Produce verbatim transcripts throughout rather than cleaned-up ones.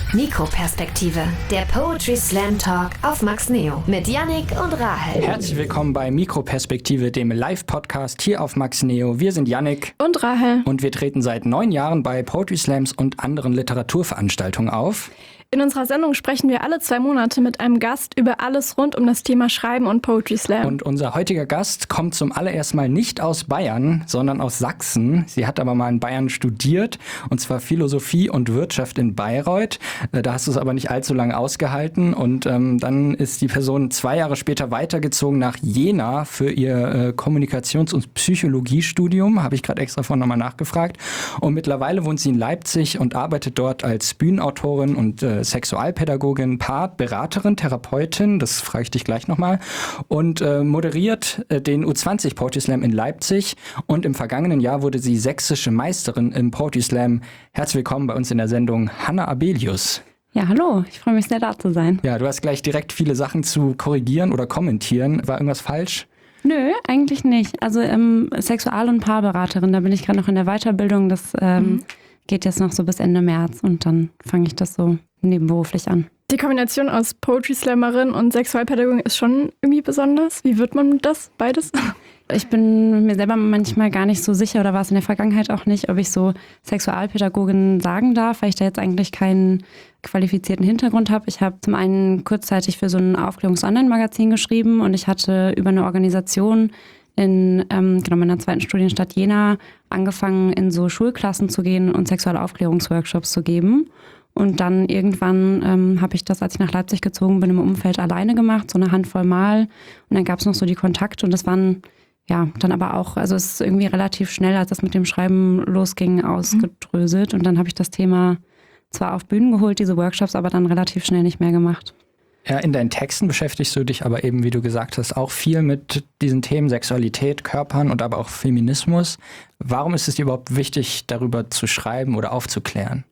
Mikroperspektive, der Poetry Slam Talk auf Max Neo mit Yannick und Rahel. Herzlich willkommen bei Mikroperspektive, dem Live-Podcast hier auf Max Neo. Wir sind Yannick und Rahel und wir treten seit neun Jahren bei Poetry Slams und anderen Literaturveranstaltungen auf. In unserer Sendung sprechen wir alle zwei Monate mit einem Gast über alles rund um das Thema Schreiben und Poetry Slam. Und unser heutiger Gast kommt zum allerersten Mal nicht aus Bayern, sondern aus Sachsen. Sie hat aber mal in Bayern studiert, und zwar Philosophie und Wirtschaft in Bayreuth. Da hast du es aber nicht allzu lange ausgehalten. Und ähm, dann ist die Person zwei Jahre später weitergezogen nach Jena für ihr äh, Kommunikations- und Psychologiestudium. Habe ich gerade extra vorhin nochmal nachgefragt. Und mittlerweile wohnt sie in Leipzig und arbeitet dort als Bühnenautorin und äh, Sexualpädagogin, Part, Beraterin, Therapeutin, das frage ich dich gleich nochmal, und äh, moderiert äh, den U zwanzig Poetry Slam in Leipzig, und im vergangenen Jahr wurde sie sächsische Meisterin im Poetry Slam. Herzlich willkommen bei uns in der Sendung, Hanna Abelius. Ja, hallo, ich freue mich sehr, da zu sein. Ja, du hast gleich direkt viele Sachen zu korrigieren oder kommentieren. War irgendwas falsch? Nö, eigentlich nicht. Also ähm, Sexual- und Paarberaterin, da bin ich gerade noch in der Weiterbildung. Das ähm, mhm. geht jetzt noch so bis Ende März, und dann fange ich das so nebenberuflich an. Die Kombination aus Poetry Slammerin und Sexualpädagogin ist schon irgendwie besonders. Wie wird man das, beides? Ich bin mir selber manchmal gar nicht so sicher, oder war es in der Vergangenheit auch nicht, ob ich so Sexualpädagogin sagen darf, weil ich da jetzt eigentlich keinen qualifizierten Hintergrund habe. Ich habe zum einen kurzzeitig für so ein Aufklärungs-Online-Magazin geschrieben, und ich hatte über eine Organisation in ähm, genau meiner zweiten Studienstadt Jena angefangen, in so Schulklassen zu gehen und Sexualaufklärungsworkshops zu geben. Und dann irgendwann ähm, habe ich das, als ich nach Leipzig gezogen bin, im Umfeld alleine gemacht, so eine Handvoll Mal. Und dann gab es noch so die Kontakte, und das waren ja dann aber auch, also es ist irgendwie relativ schnell, als das mit dem Schreiben losging, ausgedröselt. Und dann habe ich das Thema zwar auf Bühnen geholt, diese Workshops, aber dann relativ schnell nicht mehr gemacht. Ja, in deinen Texten beschäftigst du dich aber eben, wie du gesagt hast, auch viel mit diesen Themen Sexualität, Körpern und aber auch Feminismus. Warum ist es dir überhaupt wichtig, darüber zu schreiben oder aufzuklären?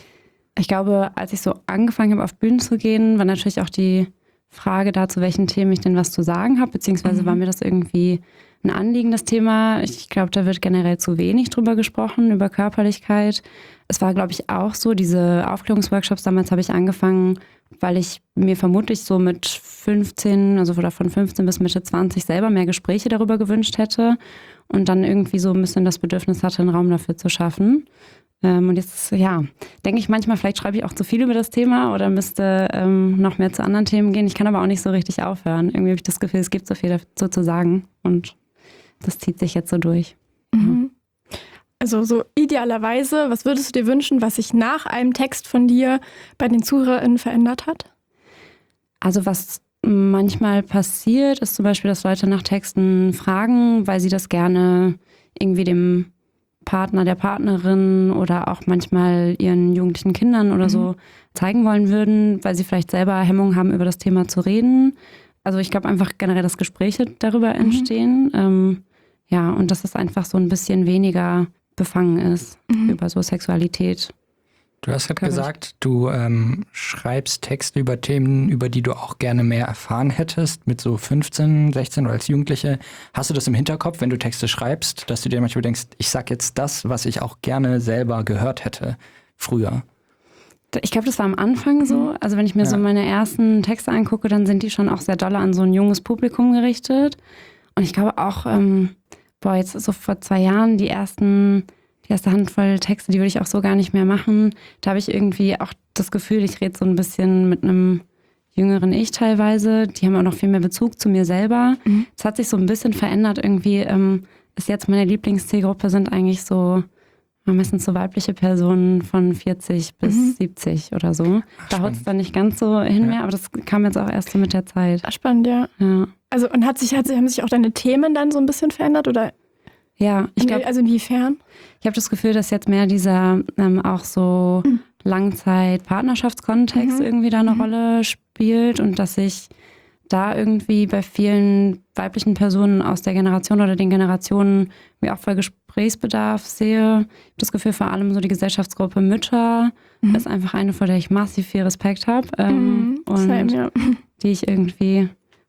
Ich glaube, als ich so angefangen habe, auf Bühnen zu gehen, war natürlich auch die Frage da, zu welchen Themen ich denn was zu sagen habe, beziehungsweise mhm. war mir das irgendwie ein Anliegen, das Thema. Ich glaube, da wird generell zu wenig drüber gesprochen, über Körperlichkeit. Es war, glaube ich, auch so, diese Aufklärungsworkshops, damals habe ich angefangen, weil ich mir vermutlich so mit fünfzehn, also oder von fünfzehn bis Mitte zwanzig selber mehr Gespräche darüber gewünscht hätte und dann irgendwie so ein bisschen das Bedürfnis hatte, einen Raum dafür zu schaffen. Und jetzt, ja, denke ich manchmal, vielleicht schreibe ich auch zu viel über das Thema oder müsste ähm, noch mehr zu anderen Themen gehen. Ich kann aber auch nicht so richtig aufhören. Irgendwie habe ich das Gefühl, es gibt so viel dazu zu sagen, und das zieht sich jetzt so durch. Mhm. Also so idealerweise, was würdest du dir wünschen, was sich nach einem Text von dir bei den ZuhörerInnen verändert hat? Also was manchmal passiert, ist zum Beispiel, dass Leute nach Texten fragen, weil sie das gerne irgendwie dem Partner, der Partnerin oder auch manchmal ihren jugendlichen Kindern oder mhm. so zeigen wollen würden, weil sie vielleicht selber Hemmungen haben, über das Thema zu reden. Also ich glaube einfach generell, dass Gespräche darüber entstehen. Mhm. Ähm, ja, und dass es einfach so ein bisschen weniger befangen ist mhm. über so Sexualität. Du hast gerade gesagt, du ähm, schreibst Texte über Themen, über die du auch gerne mehr erfahren hättest, mit so fünfzehn, sechzehn oder als Jugendliche. Hast du das im Hinterkopf, wenn du Texte schreibst, dass du dir manchmal denkst, ich sag jetzt das, was ich auch gerne selber gehört hätte früher? Ich glaube, das war am Anfang so. Also wenn ich mir ja. so meine ersten Texte angucke, dann sind die schon auch sehr doll an so ein junges Publikum gerichtet. Und ich glaube auch, ähm, boah, jetzt so vor zwei Jahren die ersten... Die erste Handvoll Texte, die würde ich auch so gar nicht mehr machen. Da habe ich irgendwie auch das Gefühl, ich rede so ein bisschen mit einem jüngeren Ich teilweise. Die haben auch noch viel mehr Bezug zu mir selber. Es mhm. hat sich so ein bisschen verändert. Irgendwie ähm, ist jetzt meine Lieblingszielgruppe sind eigentlich so meistens so weibliche Personen von vierzig bis mhm. siebzig oder so. Ach, da haut es dann nicht ganz so hin ja. mehr, aber das kam jetzt auch erst so mit der Zeit. Spannend, ja. ja. Also und hat sich, hat, haben sich auch deine Themen dann so ein bisschen verändert, oder? Ja, ich glaube. Also inwiefern? Ich habe das Gefühl, dass jetzt mehr dieser ähm, auch so mhm. Langzeit-Partnerschaftskontext mhm. irgendwie da eine mhm. Rolle spielt, und dass ich da irgendwie bei vielen weiblichen Personen aus der Generation oder den Generationen wie auch voll Gesprächsbedarf sehe. Ich habe das Gefühl, vor allem so die Gesellschaftsgruppe Mütter mhm. ist einfach eine, vor der ich massiv viel Respekt habe ähm, mhm. und Same, ja. die ich irgendwie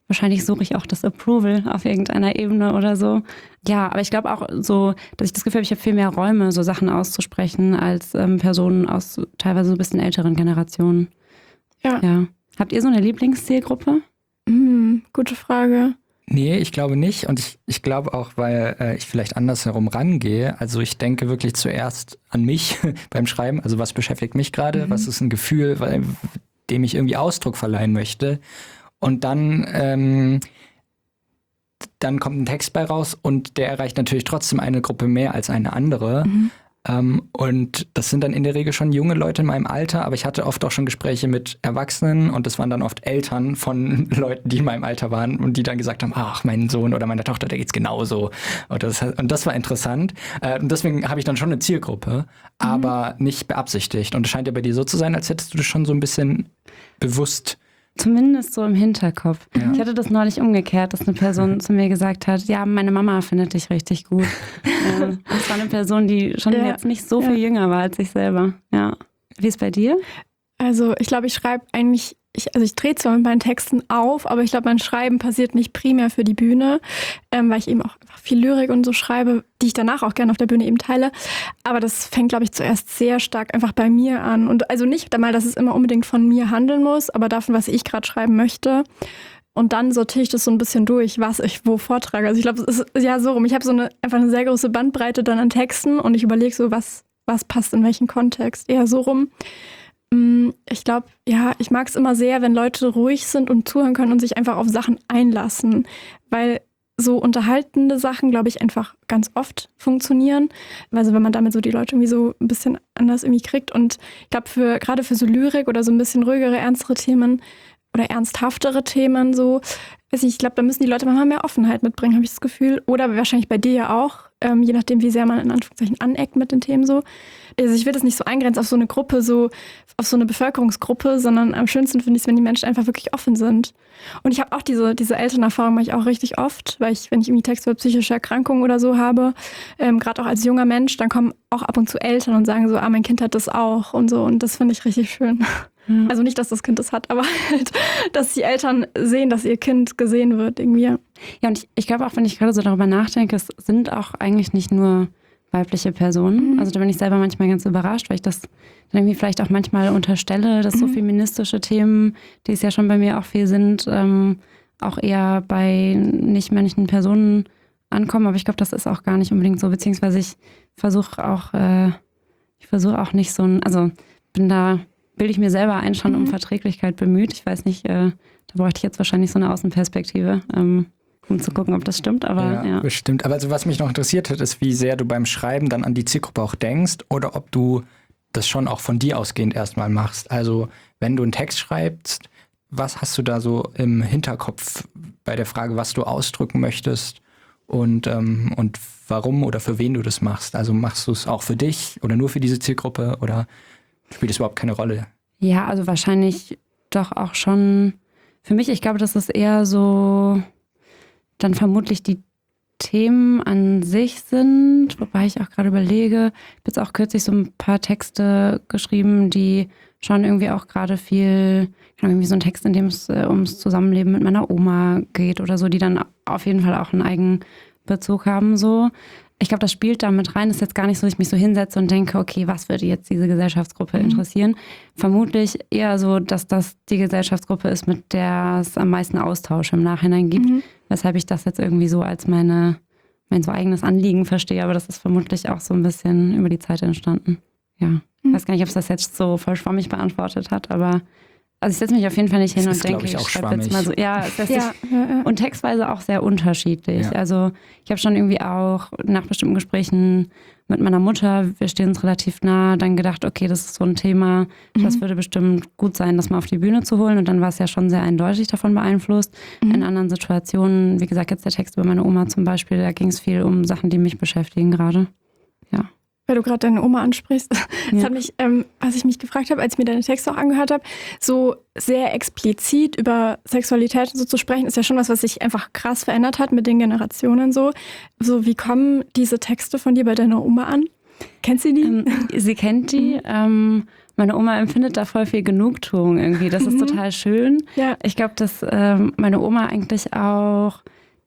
wahrscheinlich suche ich auch das Approval auf irgendeiner Ebene oder so. Ja, aber ich glaube auch so, dass ich das Gefühl habe, ich habe viel mehr Räume, so Sachen auszusprechen, als ähm, Personen aus teilweise so ein bisschen älteren Generationen. Ja. ja. Habt ihr so eine Lieblingszielgruppe? Hm, gute Frage. Nee, ich glaube nicht. Und ich, ich glaube auch, weil äh, ich vielleicht andersherum rangehe. Also ich denke wirklich zuerst an mich beim Schreiben. Also was beschäftigt mich gerade? Mhm. Was ist ein Gefühl, weil, dem ich irgendwie Ausdruck verleihen möchte? Und dann, ähm, dann kommt ein Text bei raus und der erreicht natürlich trotzdem eine Gruppe mehr als eine andere. Mhm. Ähm, und das sind dann in der Regel schon junge Leute in meinem Alter, aber ich hatte oft auch schon Gespräche mit Erwachsenen und das waren dann oft Eltern von Leuten, die in meinem Alter waren und die dann gesagt haben, ach, mein Sohn oder meine Tochter, der geht's genauso. Und das, und das war interessant. Äh, und deswegen habe ich dann schon eine Zielgruppe, aber mhm. nicht beabsichtigt. Und es scheint ja bei dir so zu sein, als hättest du das schon so ein bisschen bewusst. Zumindest so im Hinterkopf. Ja. Ich hatte das neulich umgekehrt, dass eine Person zu mir gesagt hat, ja, meine Mama findet dich richtig gut. ja, das war eine Person, die schon ja. jetzt nicht so viel ja. jünger war als ich selber. Ja. Wie ist bei dir? Also ich glaube, ich schreibe eigentlich, ich, also ich drehe zwar mit meinen Texten auf, aber ich glaube, mein Schreiben passiert nicht primär für die Bühne, ähm, weil ich eben auch einfach viel Lyrik und so schreibe, die ich danach auch gerne auf der Bühne eben teile. Aber das fängt, glaube ich, zuerst sehr stark einfach bei mir an. Und also nicht einmal, dass es immer unbedingt von mir handeln muss, aber davon, was ich gerade schreiben möchte. Und dann sortiere ich das so ein bisschen durch, was ich wo vortrage. Also ich glaube, es ist ja so rum. Ich habe so eine einfach eine sehr große Bandbreite dann an Texten und ich überlege so, was, was passt in welchen Kontext. Eher so rum. Ich glaube, ja, ich mag es immer sehr, wenn Leute ruhig sind und zuhören können und sich einfach auf Sachen einlassen, weil so unterhaltende Sachen, glaube ich, einfach ganz oft funktionieren. Also wenn man damit so die Leute irgendwie so ein bisschen anders irgendwie kriegt. Und ich glaube, für gerade für so Lyrik oder so ein bisschen ruhigere, ernstere Themen oder ernsthaftere Themen so, weiß nicht, ich glaube, da müssen die Leute manchmal mehr Offenheit mitbringen, habe ich das Gefühl. Oder wahrscheinlich bei dir ja auch, ähm, je nachdem, wie sehr man in Anführungszeichen aneckt mit den Themen so. Also ich will das nicht so eingrenzen auf so eine Gruppe, so auf so eine Bevölkerungsgruppe, sondern am schönsten finde ich es, wenn die Menschen einfach wirklich offen sind. Und ich habe auch diese, diese Elternerfahrung mache ich auch richtig oft, weil ich, wenn ich irgendwie Text über psychische Erkrankungen oder so habe, ähm, gerade auch als junger Mensch, dann kommen auch ab und zu Eltern und sagen so, ah, mein Kind hat das auch und so. Und das finde ich richtig schön. Mhm. Also nicht, dass das Kind das hat, aber halt, dass die Eltern sehen, dass ihr Kind gesehen wird irgendwie. Ja, und ich, ich glaube auch, wenn ich gerade so darüber nachdenke, es sind auch eigentlich nicht nur weibliche Personen. Mhm. Also da bin ich selber manchmal ganz überrascht, weil ich das dann irgendwie vielleicht auch manchmal unterstelle, dass mhm. so feministische Themen, die es ja schon bei mir auch viel sind, ähm, auch eher bei nicht-männlichen Personen ankommen. Aber ich glaube, das ist auch gar nicht unbedingt so. Beziehungsweise ich versuche auch, äh, ich versuche auch nicht so ein, also bin da, bilde ich mir selber ein, schon mhm. um Verträglichkeit bemüht. Ich weiß nicht, äh, da bräuchte ich jetzt wahrscheinlich so eine Außenperspektive. Ähm, um zu gucken, ob das stimmt, aber ja. ja. Bestimmt. Aber also, was mich noch interessiert hat, ist, wie sehr du beim Schreiben dann an die Zielgruppe auch denkst oder ob du das schon auch von dir ausgehend erstmal machst. Also, wenn du einen Text schreibst, was hast du da so im Hinterkopf bei der Frage, was du ausdrücken möchtest und, ähm, und warum oder für wen du das machst? Also, machst du es auch für dich oder nur für diese Zielgruppe oder spielt es überhaupt keine Rolle? Ja, also wahrscheinlich doch auch schon für mich. Ich glaube, das ist eher so dann vermutlich die Themen an sich sind, wobei ich auch gerade überlege, ich habe jetzt auch kürzlich so ein paar Texte geschrieben, die schon irgendwie auch gerade viel, irgendwie so ein Text, in dem es äh, ums Zusammenleben mit meiner Oma geht oder so, die dann auf jeden Fall auch einen Eigenbezug haben, so. Ich glaube, das spielt da mit rein. Das ist jetzt gar nicht so, dass ich mich so hinsetze und denke, okay, was würde jetzt diese Gesellschaftsgruppe mhm. interessieren? Vermutlich eher so, dass das die Gesellschaftsgruppe ist, mit der es am meisten Austausch im Nachhinein gibt. Mhm. Weshalb ich das jetzt irgendwie so als meine, mein so eigenes Anliegen verstehe. Aber das ist vermutlich auch so ein bisschen über die Zeit entstanden. Ja, mhm. ich weiß gar nicht, ob es das jetzt so voll schwammig beantwortet hat, aber also ich setze mich auf jeden Fall nicht hin das und ist, denke, ich, ich schreibe jetzt mal so. Ja, das ja, ist ja, ja. Und textweise auch sehr unterschiedlich. Ja. Also ich habe schon irgendwie auch nach bestimmten Gesprächen mit meiner Mutter, wir stehen uns relativ nah, dann gedacht, okay, das ist so ein Thema, mhm. das würde bestimmt gut sein, das mal auf die Bühne zu holen. Und dann war es ja schon sehr eindeutig davon beeinflusst. Mhm. In anderen Situationen, wie gesagt, jetzt der Text über meine Oma zum Beispiel, da ging es viel um Sachen, die mich beschäftigen gerade. Ja. Weil du gerade deine Oma ansprichst. Das ja. hat mich, ähm, was ich mich gefragt habe, als ich mir deine Texte auch angehört habe, so sehr explizit über Sexualität und so zu sprechen, ist ja schon was, was sich einfach krass verändert hat mit den Generationen so. So, wie kommen diese Texte von dir bei deiner Oma an? Kennst du die? Ähm, sie kennt die. ähm, meine Oma empfindet da voll viel Genugtuung irgendwie. Das ist Mhm. total schön. Ja. Ich glaube, dass ähm, meine Oma eigentlich auch,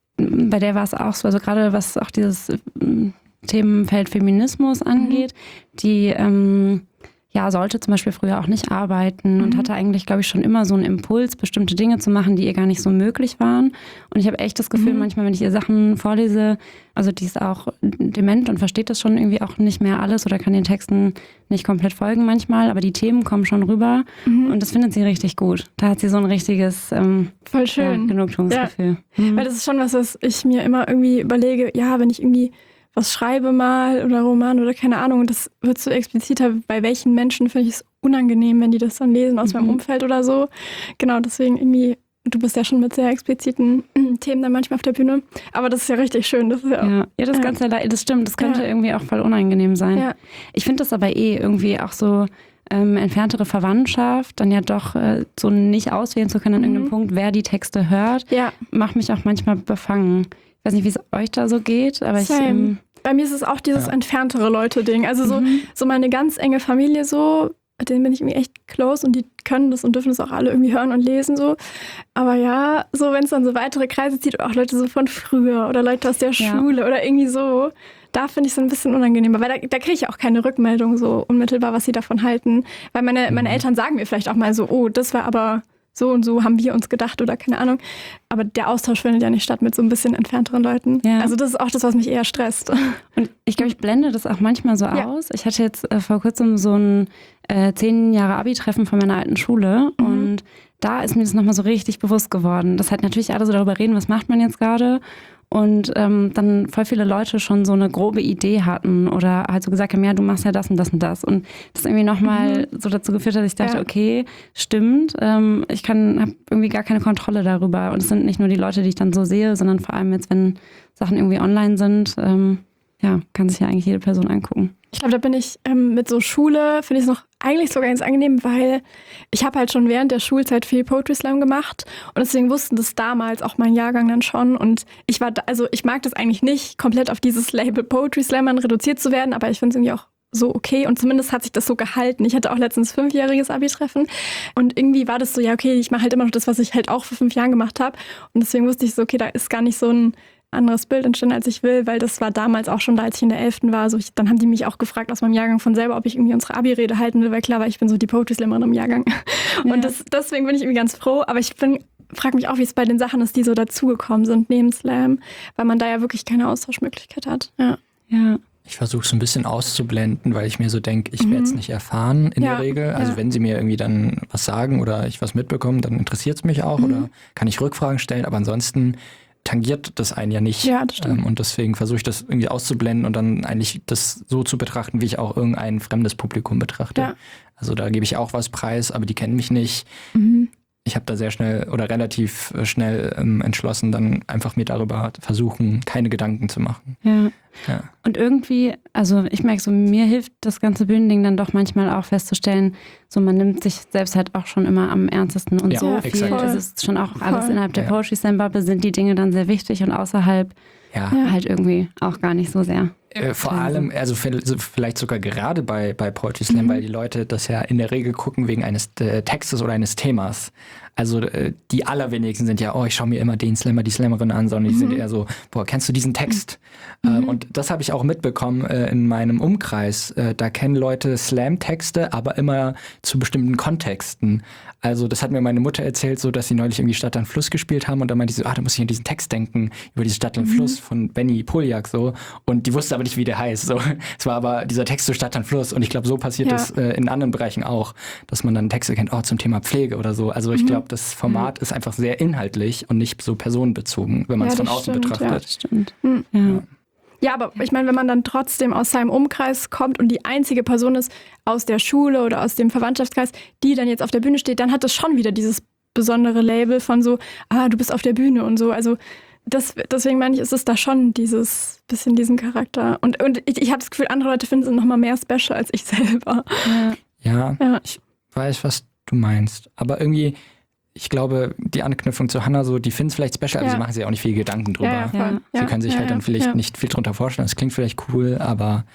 bei der war es auch so, also gerade was auch dieses ähm, Themenfeld Feminismus angeht, mhm. die ähm, ja, sollte zum Beispiel früher auch nicht arbeiten und Mhm. hatte eigentlich, glaube ich, schon immer so einen Impuls, bestimmte Dinge zu machen, die ihr gar nicht so möglich waren. Und ich habe echt das Gefühl, Mhm. manchmal, wenn ich ihr Sachen vorlese, also die ist auch dement und versteht das schon irgendwie auch nicht mehr alles oder kann den Texten nicht komplett folgen manchmal, aber die Themen kommen schon rüber Mhm. und das findet sie richtig gut. Da hat sie so ein richtiges ähm, Voll ja, schön. Genugtuungsgefühl. Mhm. Weil das ist schon was, was ich mir immer irgendwie überlege, ja, wenn ich irgendwie was schreibe mal oder Roman oder keine Ahnung, und das wird so expliziter, bei welchen Menschen finde ich es unangenehm, wenn die das dann lesen aus Mhm. meinem Umfeld oder so. Genau, deswegen irgendwie, du bist ja schon mit sehr expliziten Themen dann manchmal auf der Bühne, aber das ist ja richtig schön. Das ist ja, Ja, ja, das Ja. Ganze, das stimmt, das könnte Ja. irgendwie auch voll unangenehm sein. Ja. Ich finde das aber eh irgendwie auch so ähm, entferntere Verwandtschaft, dann ja doch äh, so nicht auswählen zu können an Mhm. irgendeinem Punkt, wer die Texte hört, ja. macht mich auch manchmal befangen. Ich weiß nicht, wie es euch da so geht, aber ich... Same. Ähm, Bei mir ist es auch dieses Ja. entferntere Leute-Ding. Also so, Mhm. so meine ganz enge Familie so, mit denen bin ich irgendwie echt close und die können das und dürfen das auch alle irgendwie hören und lesen so. Aber ja, so wenn es dann so weitere Kreise zieht, auch Leute so von früher oder Leute aus der Ja. Schule oder irgendwie so, da finde ich es ein bisschen unangenehmer, weil da, da kriege ich auch keine Rückmeldung so unmittelbar, was sie davon halten. Weil meine, meine Eltern sagen mir vielleicht auch mal so, oh, das war aber so und so haben wir uns gedacht oder keine Ahnung. Aber der Austausch findet ja nicht statt mit so ein bisschen entfernteren Leuten. Ja. Also das ist auch das, was mich eher stresst. Und ich glaube, ich blende das auch manchmal so Ja. aus. Ich hatte jetzt äh, vor kurzem so ein äh, zehn Jahre Abi-Treffen von meiner alten Schule Mhm. und da ist mir das nochmal so richtig bewusst geworden, dass halt natürlich alle so darüber reden, was macht man jetzt gerade und ähm, dann voll viele Leute schon so eine grobe Idee hatten oder halt so gesagt haben, ja, du machst ja das und das und das und das irgendwie nochmal so dazu geführt hat, dass ich dachte, Ja. okay, stimmt, ähm, ich kann, habe irgendwie gar keine Kontrolle darüber und es sind nicht nur die Leute, die ich dann so sehe, sondern vor allem jetzt, wenn Sachen irgendwie online sind, ähm, ja, kann sich ja eigentlich jede Person angucken. Ich glaube, da bin ich ähm, mit so Schule, finde ich es noch eigentlich sogar ganz angenehm, weil ich habe halt schon während der Schulzeit viel Poetry Slam gemacht und deswegen wussten das damals auch mein Jahrgang dann schon und ich war, da, also ich mag das eigentlich nicht, komplett auf dieses Label Poetry Slammern reduziert zu werden, aber ich finde es irgendwie auch so okay und zumindest hat sich das so gehalten. Ich hatte auch letztens fünfjähriges Abi-Treffen und irgendwie war das so, ja okay, ich mache halt immer noch das, was ich halt auch vor fünf Jahren gemacht habe und deswegen wusste ich so, okay, da ist gar nicht so ein anderes Bild entstanden, als ich will, weil das war damals auch schon da, als ich in der elften war. Also ich, dann haben die mich auch gefragt aus meinem Jahrgang von selber, ob ich irgendwie unsere Abi-Rede halten will, weil klar war, ich bin so die Poetry Slammerin im Jahrgang. Ja. Und das, deswegen bin ich irgendwie ganz froh. Aber ich bin, frage mich auch, wie es bei den Sachen ist, die so dazugekommen sind neben Slam, weil man da ja wirklich keine Austauschmöglichkeit hat. Ja. Ja. Ich versuche es ein bisschen auszublenden, weil ich mir so denke, ich werde es nicht erfahren in Ja, der Regel. Also ja. wenn sie mir irgendwie dann was sagen oder ich was mitbekomme, dann interessiert es mich auch oder kann ich Rückfragen stellen. Aber ansonsten tangiert das einen ja nicht. Ja, das stimmt. Ähm, und deswegen versuche ich das irgendwie auszublenden und dann eigentlich das so zu betrachten, wie ich auch irgendein fremdes Publikum betrachte. Ja. Also da gebe ich auch was preis, aber die kennen mich nicht. Mhm. Ich habe da sehr schnell oder relativ äh, schnell ähm, entschlossen, dann einfach mir darüber versuchen, keine Gedanken zu machen. Ja. Ja. Und irgendwie, also ich merke so, mir hilft das ganze Bühnending dann doch manchmal auch festzustellen, so man nimmt sich selbst halt auch schon immer am ernstesten und Ja, so exakt. viel. Voll. Es ist schon auch alles Voll. innerhalb der Ja. Poetry Slam Bubble sind die Dinge dann sehr wichtig und außerhalb Ja. Ja. halt irgendwie auch gar nicht so sehr. Äh, vor Also- allem, also v- so vielleicht sogar gerade bei, bei Poetry Slam, Mhm. weil die Leute das ja in der Regel gucken wegen eines äh, Textes oder eines Themas. Also äh, die allerwenigsten sind ja, oh, ich schaue mir immer den Slammer, die Slammerin an, sondern die sind eher so, boah, kennst du diesen Text? Ähm, und das habe ich auch mitbekommen äh, in meinem Umkreis. Äh, da kennen Leute Slam-Texte, aber immer zu bestimmten Kontexten. Also das hat mir meine Mutter erzählt, so dass sie neulich irgendwie Stadt an Fluss gespielt haben und dann meinte sie so, ah, da muss ich an diesen Text denken, über diese Stadt an Fluss von Benny Poljak so. Und die wusste aber nicht, wie der heißt. So. Es war aber dieser Text zu Stadt an Fluss und ich glaube, so passiert Ja. das äh, in anderen Bereichen auch, dass man dann Texte kennt, oh, zum Thema Pflege oder so. Also ich glaube, das Format ist einfach sehr inhaltlich und nicht so personenbezogen, wenn man es Ja, von das außen stimmt, betrachtet. Stimmt. Mhm. Ja. Ja, aber ich meine, wenn man dann trotzdem aus seinem Umkreis kommt und die einzige Person ist aus der Schule oder aus dem Verwandtschaftskreis, die dann jetzt auf der Bühne steht, dann hat das schon wieder dieses besondere Label von so, ah, du bist auf der Bühne und so. Also das, deswegen meine ich, ist es da schon dieses bisschen diesen Charakter. Und, und ich, ich habe das Gefühl, andere Leute finden es noch mal mehr special als ich selber. Ja. Ja, Ja. ich weiß, was du meinst. Aber irgendwie, ich glaube, die Anknüpfung zu Hannah, so, die finden es vielleicht special, aber Ja. sie machen sich auch nicht viel Gedanken drüber. Ja, ja, voll. Ja. Sie Ja, können sich ja, halt dann ja, vielleicht ja. nicht viel drunter vorstellen. Das klingt vielleicht cool, aber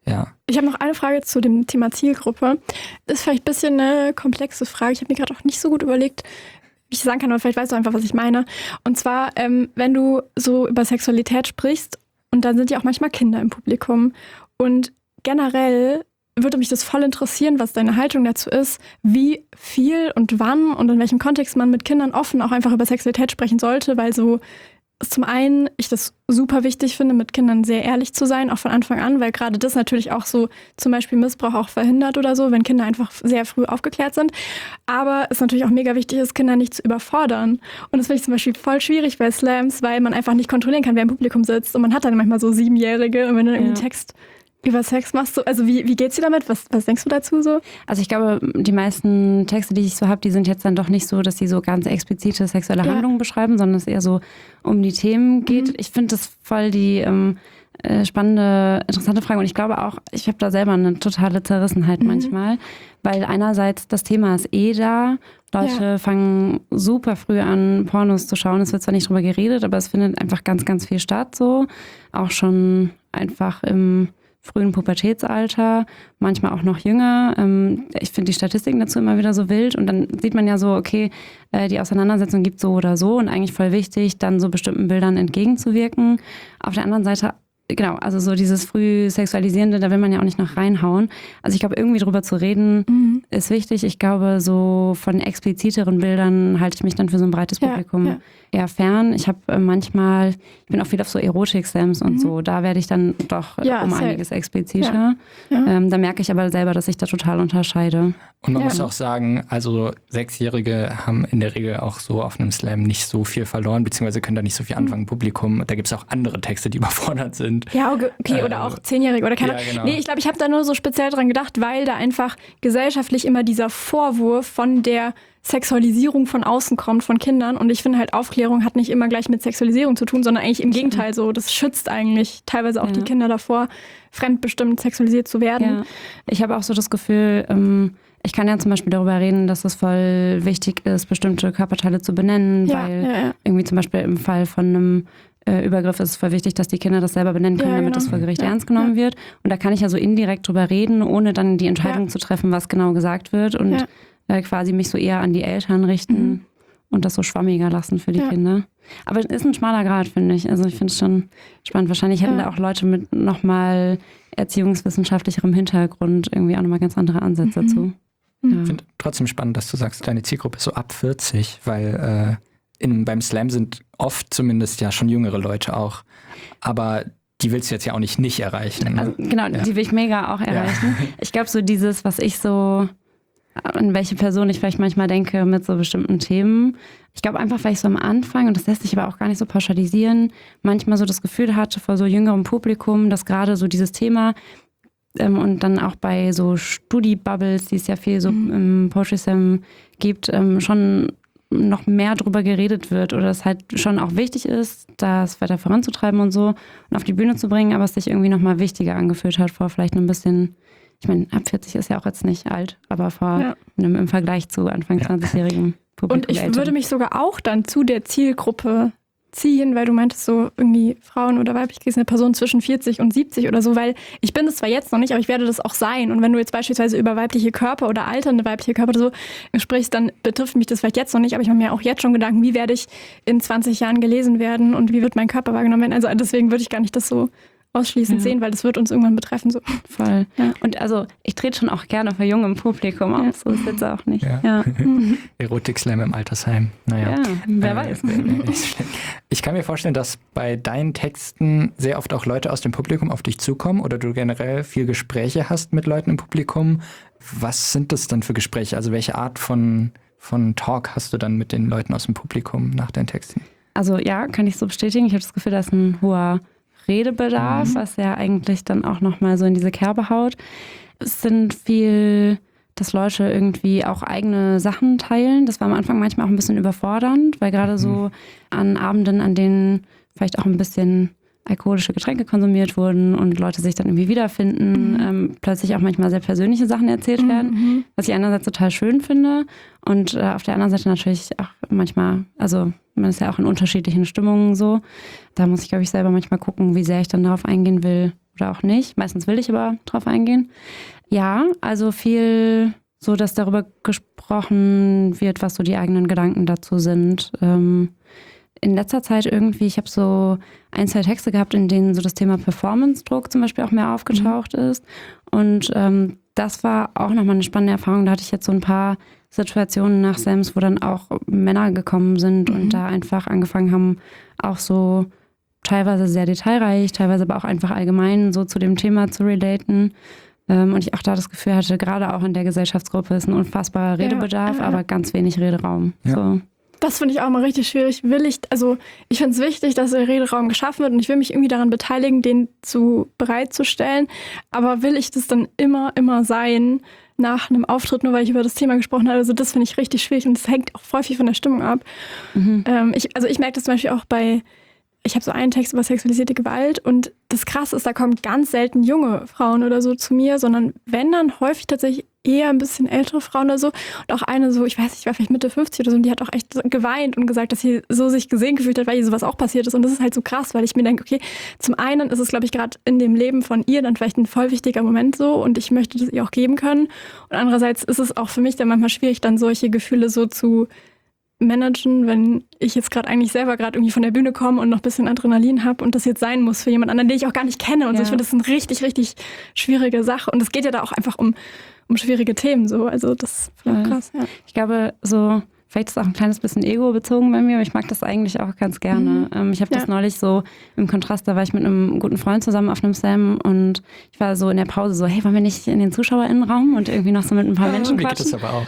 Ja. Ich habe noch eine Frage zu dem Thema Zielgruppe. Das ist vielleicht ein bisschen eine komplexe Frage. Ich habe mir gerade auch nicht so gut überlegt, wie ich sagen kann, aber vielleicht weißt du einfach, was ich meine. Und zwar, ähm, wenn du so über Sexualität sprichst, und dann sind ja auch manchmal Kinder im Publikum. Und generell würde mich das voll interessieren, was deine Haltung dazu ist, wie viel und wann und in welchem Kontext man mit Kindern offen auch einfach über Sexualität sprechen sollte, weil so zum einen ich das super wichtig finde, mit Kindern sehr ehrlich zu sein, auch von Anfang an, weil gerade das natürlich auch so zum Beispiel Missbrauch auch verhindert oder so, wenn Kinder einfach sehr früh aufgeklärt sind. Aber es natürlich auch mega wichtig ist, Kinder nicht zu überfordern. Und das finde ich zum Beispiel voll schwierig bei Slams, weil man einfach nicht kontrollieren kann, wer im Publikum sitzt. Und man hat dann manchmal so Siebenjährige und wenn du irgendwie einen Ja. Text über Sex machst du, also wie, wie geht's dir damit? Was, was denkst du dazu so? Also ich glaube, die meisten Texte, die ich so habe, die sind jetzt dann doch nicht so, dass sie so ganz explizite sexuelle Ja. Handlungen beschreiben, sondern es eher so um die Themen geht. Mhm. Ich finde das voll die ähm, äh, spannende, interessante Frage und ich glaube auch, ich habe da selber eine totale Zerrissenheit Mhm. manchmal, weil einerseits das Thema ist eh da. Leute Ja. fangen super früh an, Pornos zu schauen. Es wird zwar nicht drüber geredet, aber es findet einfach ganz, ganz viel statt so. Auch schon einfach im frühen Pubertätsalter, manchmal auch noch jünger. Ähm, ich finde die Statistiken dazu immer wieder so wild und dann sieht man ja so, okay, äh, die Auseinandersetzung gibt so oder so und eigentlich voll wichtig, dann so bestimmten Bildern entgegenzuwirken. Auf der anderen Seite, genau, also so dieses früh Sexualisierende, da will man ja auch nicht noch reinhauen. Also ich glaube, irgendwie drüber zu reden Mhm. ist wichtig. Ich glaube, so von expliziteren Bildern halte ich mich dann für so ein breites Ja, Publikum ja. eher fern. Ich habe äh, manchmal, ich bin auch viel auf so Erotik-Slams und Mhm. so, da werde ich dann doch äh, Ja, um safe. einiges expliziter. Ja. Ähm, da merke ich aber selber, dass ich da total unterscheide. Und man Ja. muss auch sagen, also Sechsjährige haben in der Regel auch so auf einem Slam nicht so viel verloren, beziehungsweise können da nicht so viel anfangen. Publikum, da gibt es auch andere Texte, die überfordert sind. Ja, okay, okay Äh, oder auch Zehnjährige oder keine ja, Ahnung. genau. Nee, ich glaube, ich habe da nur so speziell dran gedacht, weil da einfach gesellschaftlich immer dieser Vorwurf von der Sexualisierung von außen kommt, von Kindern. Und ich finde halt, Aufklärung hat nicht immer gleich mit Sexualisierung zu tun, sondern eigentlich im Gegenteil so. Das schützt eigentlich teilweise auch Ja. die Kinder davor, fremdbestimmt sexualisiert zu werden. Ja. Ich habe auch so das Gefühl, ähm, ich kann ja zum Beispiel darüber reden, dass es voll wichtig ist, bestimmte Körperteile zu benennen, Ja, weil ja, ja. irgendwie zum Beispiel im Fall von einem äh, Übergriff ist es voll wichtig, dass die Kinder das selber benennen können, Ja, damit genau. das vor Gericht Ja, ernst genommen wird. Und da kann ich ja so indirekt drüber reden, ohne dann die Entscheidung Ja. zu treffen, was genau gesagt wird und Ja. äh, quasi mich so eher an die Eltern richten Mhm. und das so schwammiger lassen für die Ja. Kinder. Aber es ist ein schmaler Grad, finde ich. Also ich finde es schon spannend. Wahrscheinlich hätten Ja. da auch Leute mit nochmal erziehungswissenschaftlicherem Hintergrund irgendwie auch nochmal ganz andere Ansätze Mhm. zu. Mhm. Ja. Ich finde trotzdem spannend, dass du sagst, deine Zielgruppe ist so ab vierzig, weil äh, in, beim Slam sind oft zumindest ja schon jüngere Leute auch. Aber die willst du jetzt ja auch nicht nicht erreichen. Ne? Also genau, Ja. die will ich mega auch erreichen. Ich glaube, so dieses, was ich so, an welche Person ich vielleicht manchmal denke mit so bestimmten Themen. Ich glaube einfach, weil ich so am Anfang, und das lässt sich aber auch gar nicht so pauschalisieren, manchmal so das Gefühl hatte vor so jüngerem Publikum, dass gerade so dieses Thema ähm, und dann auch bei so Studi-Bubbles, die es ja viel so Mhm. im Poetry Slam gibt, ähm, schon noch mehr drüber geredet wird oder es halt schon auch wichtig ist, das weiter voranzutreiben und so und auf die Bühne zu bringen, aber es sich irgendwie nochmal wichtiger angefühlt hat vor vielleicht ein bisschen, ich meine, ab vierzig ist ja auch jetzt nicht alt, aber vor Ja. einem im Vergleich zu Anfang zwanzigjährigen Publikum. Und ich älteren. würde mich sogar auch dann zu der Zielgruppe ziehen, weil du meintest so irgendwie Frauen oder weiblich gelesene Personen zwischen vierzig und siebzig oder so, weil ich bin es zwar jetzt noch nicht, aber ich werde das auch sein. Und wenn du jetzt beispielsweise über weibliche Körper oder alternde weibliche Körper oder so sprichst, dann betrifft mich das vielleicht jetzt noch nicht, aber ich mache mir auch jetzt schon Gedanken, wie werde ich in zwanzig Jahren gelesen werden und wie wird mein Körper wahrgenommen werden. Also deswegen würde ich gar nicht das so ausschließend Ja. sehen, weil das wird uns irgendwann betreffen. So. Voll. Ja. Und also ich trete schon auch gerne für jungem Publikum auf, Ja. so ist jetzt auch nicht. Ja. Ja, Erotik-Slam im Altersheim. Naja. ja wer Äh, weiß. nicht so schlimm. Ich kann mir vorstellen, dass bei deinen Texten sehr oft auch Leute aus dem Publikum auf dich zukommen oder du generell viel Gespräche hast mit Leuten im Publikum. Was sind das dann für Gespräche? Also welche Art von, von Talk hast du dann mit den Leuten aus dem Publikum nach deinen Texten? Also ja, kann ich so bestätigen. Ich habe das Gefühl, da ist ein hoher Redebedarf, Mhm. was ja eigentlich dann auch nochmal so in diese Kerbe haut. Es sind viel, dass Leute irgendwie auch eigene Sachen teilen. Das war am Anfang manchmal auch ein bisschen überfordernd, weil gerade so an Abenden, an denen vielleicht auch ein bisschen alkoholische Getränke konsumiert wurden und Leute sich dann irgendwie wiederfinden, Mhm. ähm, plötzlich auch manchmal sehr persönliche Sachen erzählt werden, Mhm. was ich einerseits total schön finde und äh, auf der anderen Seite natürlich auch manchmal, also man ist ja auch in unterschiedlichen Stimmungen so, da muss ich, glaube ich, selber manchmal gucken, wie sehr ich dann darauf eingehen will oder auch nicht. Meistens will ich aber drauf eingehen. Ja, also viel so, dass darüber gesprochen wird, was so die eigenen Gedanken dazu sind. Ähm, in letzter Zeit irgendwie, ich habe so ein, zwei Texte gehabt, in denen so das Thema Performance-Druck zum Beispiel auch mehr aufgetaucht mhm. ist. Und ähm, das war auch nochmal eine spannende Erfahrung. Da hatte ich jetzt so ein paar Situationen nach Sams, wo dann auch Männer gekommen sind mhm. und da einfach angefangen haben, auch so teilweise sehr detailreich, teilweise aber auch einfach allgemein so zu dem Thema zu relaten. Ähm, und ich auch da das Gefühl hatte, gerade auch in der Gesellschaftsgruppe ist ein unfassbarer Redebedarf, ja, äh, aber ganz wenig Rederaum. Ja. So. Das finde ich auch mal richtig schwierig. Will ich, also ich finde es wichtig, dass der Rederaum geschaffen wird und ich will mich irgendwie daran beteiligen, den zu bereitzustellen. Aber will ich das dann immer, immer sein nach einem Auftritt, nur weil ich über das Thema gesprochen habe? Also das finde ich richtig schwierig und das hängt auch voll viel von der Stimmung ab. Mhm. Ähm, ich, also ich merke das zum Beispiel auch bei, ich habe so einen Text über sexualisierte Gewalt und das Krasse ist, da kommen ganz selten junge Frauen oder so zu mir, sondern wenn dann häufig tatsächlich eher ein bisschen ältere Frauen oder so. Und auch eine so, ich weiß nicht, ich war vielleicht Mitte fünfzig oder so, und die hat auch echt geweint und gesagt, dass sie so sich gesehen gefühlt hat, weil ihr sowas auch passiert ist. Und das ist halt so krass, weil ich mir denke, okay, zum einen ist es, glaube ich, gerade in dem Leben von ihr dann vielleicht ein voll wichtiger Moment so und ich möchte das ihr auch geben können. Und andererseits ist es auch für mich dann manchmal schwierig, dann solche Gefühle so zu managen, wenn ich jetzt gerade eigentlich selber gerade irgendwie von der Bühne komme und noch ein bisschen Adrenalin habe und das jetzt sein muss für jemand anderen, den ich auch gar nicht kenne. Und ja. so. Ich finde, das ist eine richtig, richtig schwierige Sache. Und es geht ja da auch einfach um um schwierige Themen so. Also das ist ja krass. Ja. Ich glaube, so vielleicht ist es auch ein kleines bisschen ego-bezogen bei mir, aber ich mag das eigentlich auch ganz gerne. Mhm. Ähm, ich habe das ja. neulich so im Kontrast, da war ich mit einem guten Freund zusammen auf einem Slam und ich war so in der Pause so, hey, wollen wir nicht in den ZuschauerInnenraum und irgendwie noch so mit ein paar ja, Menschen quatschen? Mir geht das aber auch.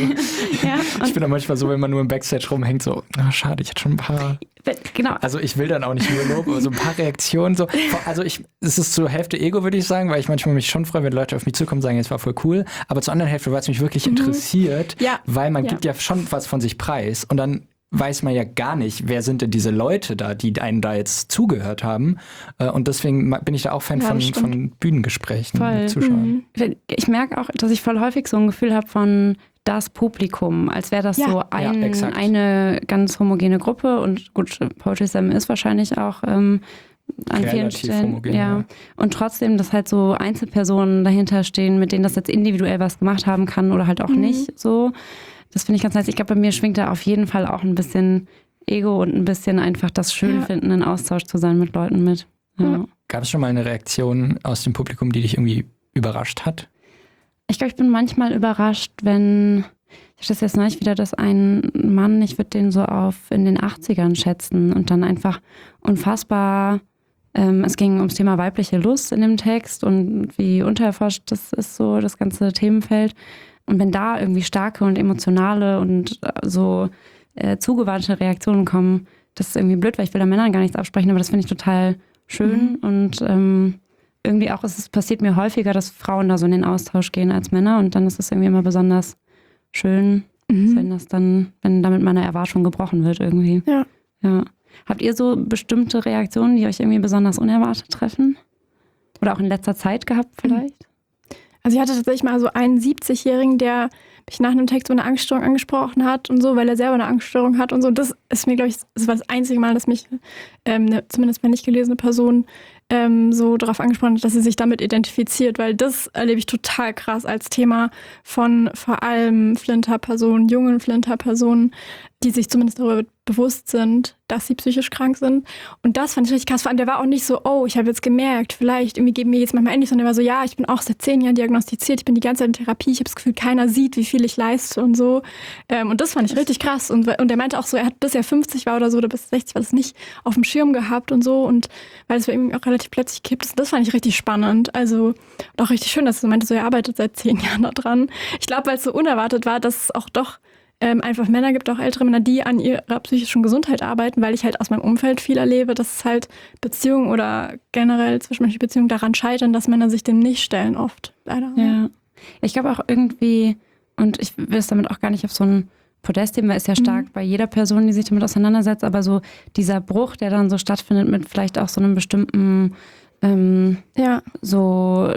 So. ja, ich bin da manchmal so, wenn man nur im Backstage rumhängt, so, oh, schade, ich hatte schon ein paar... Genau. Also ich will dann auch nicht nur Lob, aber so ein paar Reaktionen. So. Also ich, es ist zur Hälfte Ego, würde ich sagen, weil ich manchmal mich schon freue, wenn Leute auf mich zukommen und sagen, es war voll cool. Aber zur anderen Hälfte, weil es mich wirklich mhm. interessiert, ja. weil man ja. gibt ja schon was von sich preis. Und dann weiß man ja gar nicht, wer sind denn diese Leute da, die einen da jetzt zugehört haben. Und deswegen bin ich da auch Fan ja, von, von Bühnengesprächen voll. Mit Zuschauern. Mhm. Ich merke auch, dass ich voll häufig so ein Gefühl habe von das Publikum, als wäre das ja. so ein, ja, eine ganz homogene Gruppe. Und gut, Poetry Slam ist wahrscheinlich auch ähm, an vielen Stellen. Homogen, ja. ja. Und trotzdem, dass halt so Einzelpersonen dahinter stehen, mit denen das jetzt individuell was gemacht haben kann oder halt auch mhm. nicht so. Das finde ich ganz nice. Ich glaube, bei mir schwingt da auf jeden Fall auch ein bisschen Ego und ein bisschen einfach das schön ja. finden, in Austausch zu sein mit Leuten mit. Ja. Ja. Gab es schon mal eine Reaktion aus dem Publikum, die dich irgendwie überrascht hat? Ich glaube, ich bin manchmal überrascht, wenn, ich hatte das jetzt neulich wieder, dass ein Mann, ich würde den so auf in den achtzigern schätzen und dann einfach unfassbar, ähm, es ging ums Thema weibliche Lust in dem Text und wie untererforscht das ist so, das ganze Themenfeld. Und wenn da irgendwie starke und emotionale und so äh, zugewandte Reaktionen kommen, das ist irgendwie blöd, weil ich will da Männern gar nichts absprechen, aber das finde ich total schön mhm. und ähm, irgendwie auch, es passiert mir häufiger, dass Frauen da so in den Austausch gehen als Männer und dann ist es irgendwie immer besonders schön, mhm. wenn das dann, wenn damit meine Erwartung gebrochen wird irgendwie. Ja. ja. Habt ihr so bestimmte Reaktionen, die euch irgendwie besonders unerwartet treffen? Oder auch in letzter Zeit gehabt vielleicht? Also ich hatte tatsächlich mal so einen siebzigjährigen, der mich nach einem Text so eine Angststörung angesprochen hat und so, weil er selber eine Angststörung hat und so. Das ist mir, glaube ich, das war das einzige Mal, dass mich ähm, eine, zumindest eine nicht gelesene Person ähm, so darauf angesprochen hat, dass sie sich damit identifiziert, weil das erlebe ich total krass als Thema von vor allem Flinter-Personen, jungen Flinter-Personen, die sich zumindest darüber bewusst sind, dass sie psychisch krank sind. Und das fand ich richtig krass. Vor allem, der war auch nicht so, oh, ich habe jetzt gemerkt, vielleicht irgendwie geben mir jetzt manchmal endlich, sondern der war so, ja, ich bin auch seit zehn Jahren diagnostiziert, ich bin die ganze Zeit in Therapie, ich habe das Gefühl, keiner sieht, wie viel ich leiste und so. Ähm, und das fand ich richtig krass. Und, und der meinte auch so, er hat bis er fünfzig war oder so, oder bis sechzig war das nicht auf dem Schirm gehabt und so. Und weil es bei ihm auch relativ plötzlich kippt ist. Das fand ich richtig spannend. Also und auch richtig schön, dass er meinte, so er arbeitet seit zehn Jahren da dran. Ich glaube, weil es so unerwartet war, dass es auch doch Ähm, einfach Männer gibt, auch ältere Männer, die an ihrer psychischen Gesundheit arbeiten, weil ich halt aus meinem Umfeld viel erlebe, dass es halt Beziehungen oder generell zwischenmenschliche Beziehungen daran scheitern, dass Männer sich dem nicht stellen oft, leider. Ja, ich glaube auch irgendwie, und ich will es damit auch gar nicht auf so ein Podest heben, weil es ja stark mhm. bei jeder Person, die sich damit auseinandersetzt, aber so dieser Bruch, der dann so stattfindet mit vielleicht auch so einem bestimmten, ähm, ja, so...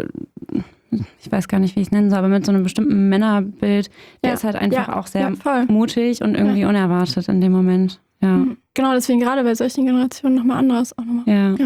ich weiß gar nicht, wie ich es nennen soll, aber mit so einem bestimmten Männerbild, der ja. ist halt einfach ja. auch sehr ja, mutig und irgendwie ja. unerwartet in dem Moment. Ja. Genau, deswegen gerade bei solchen Generationen nochmal anderes auch nochmal. Ja. ja.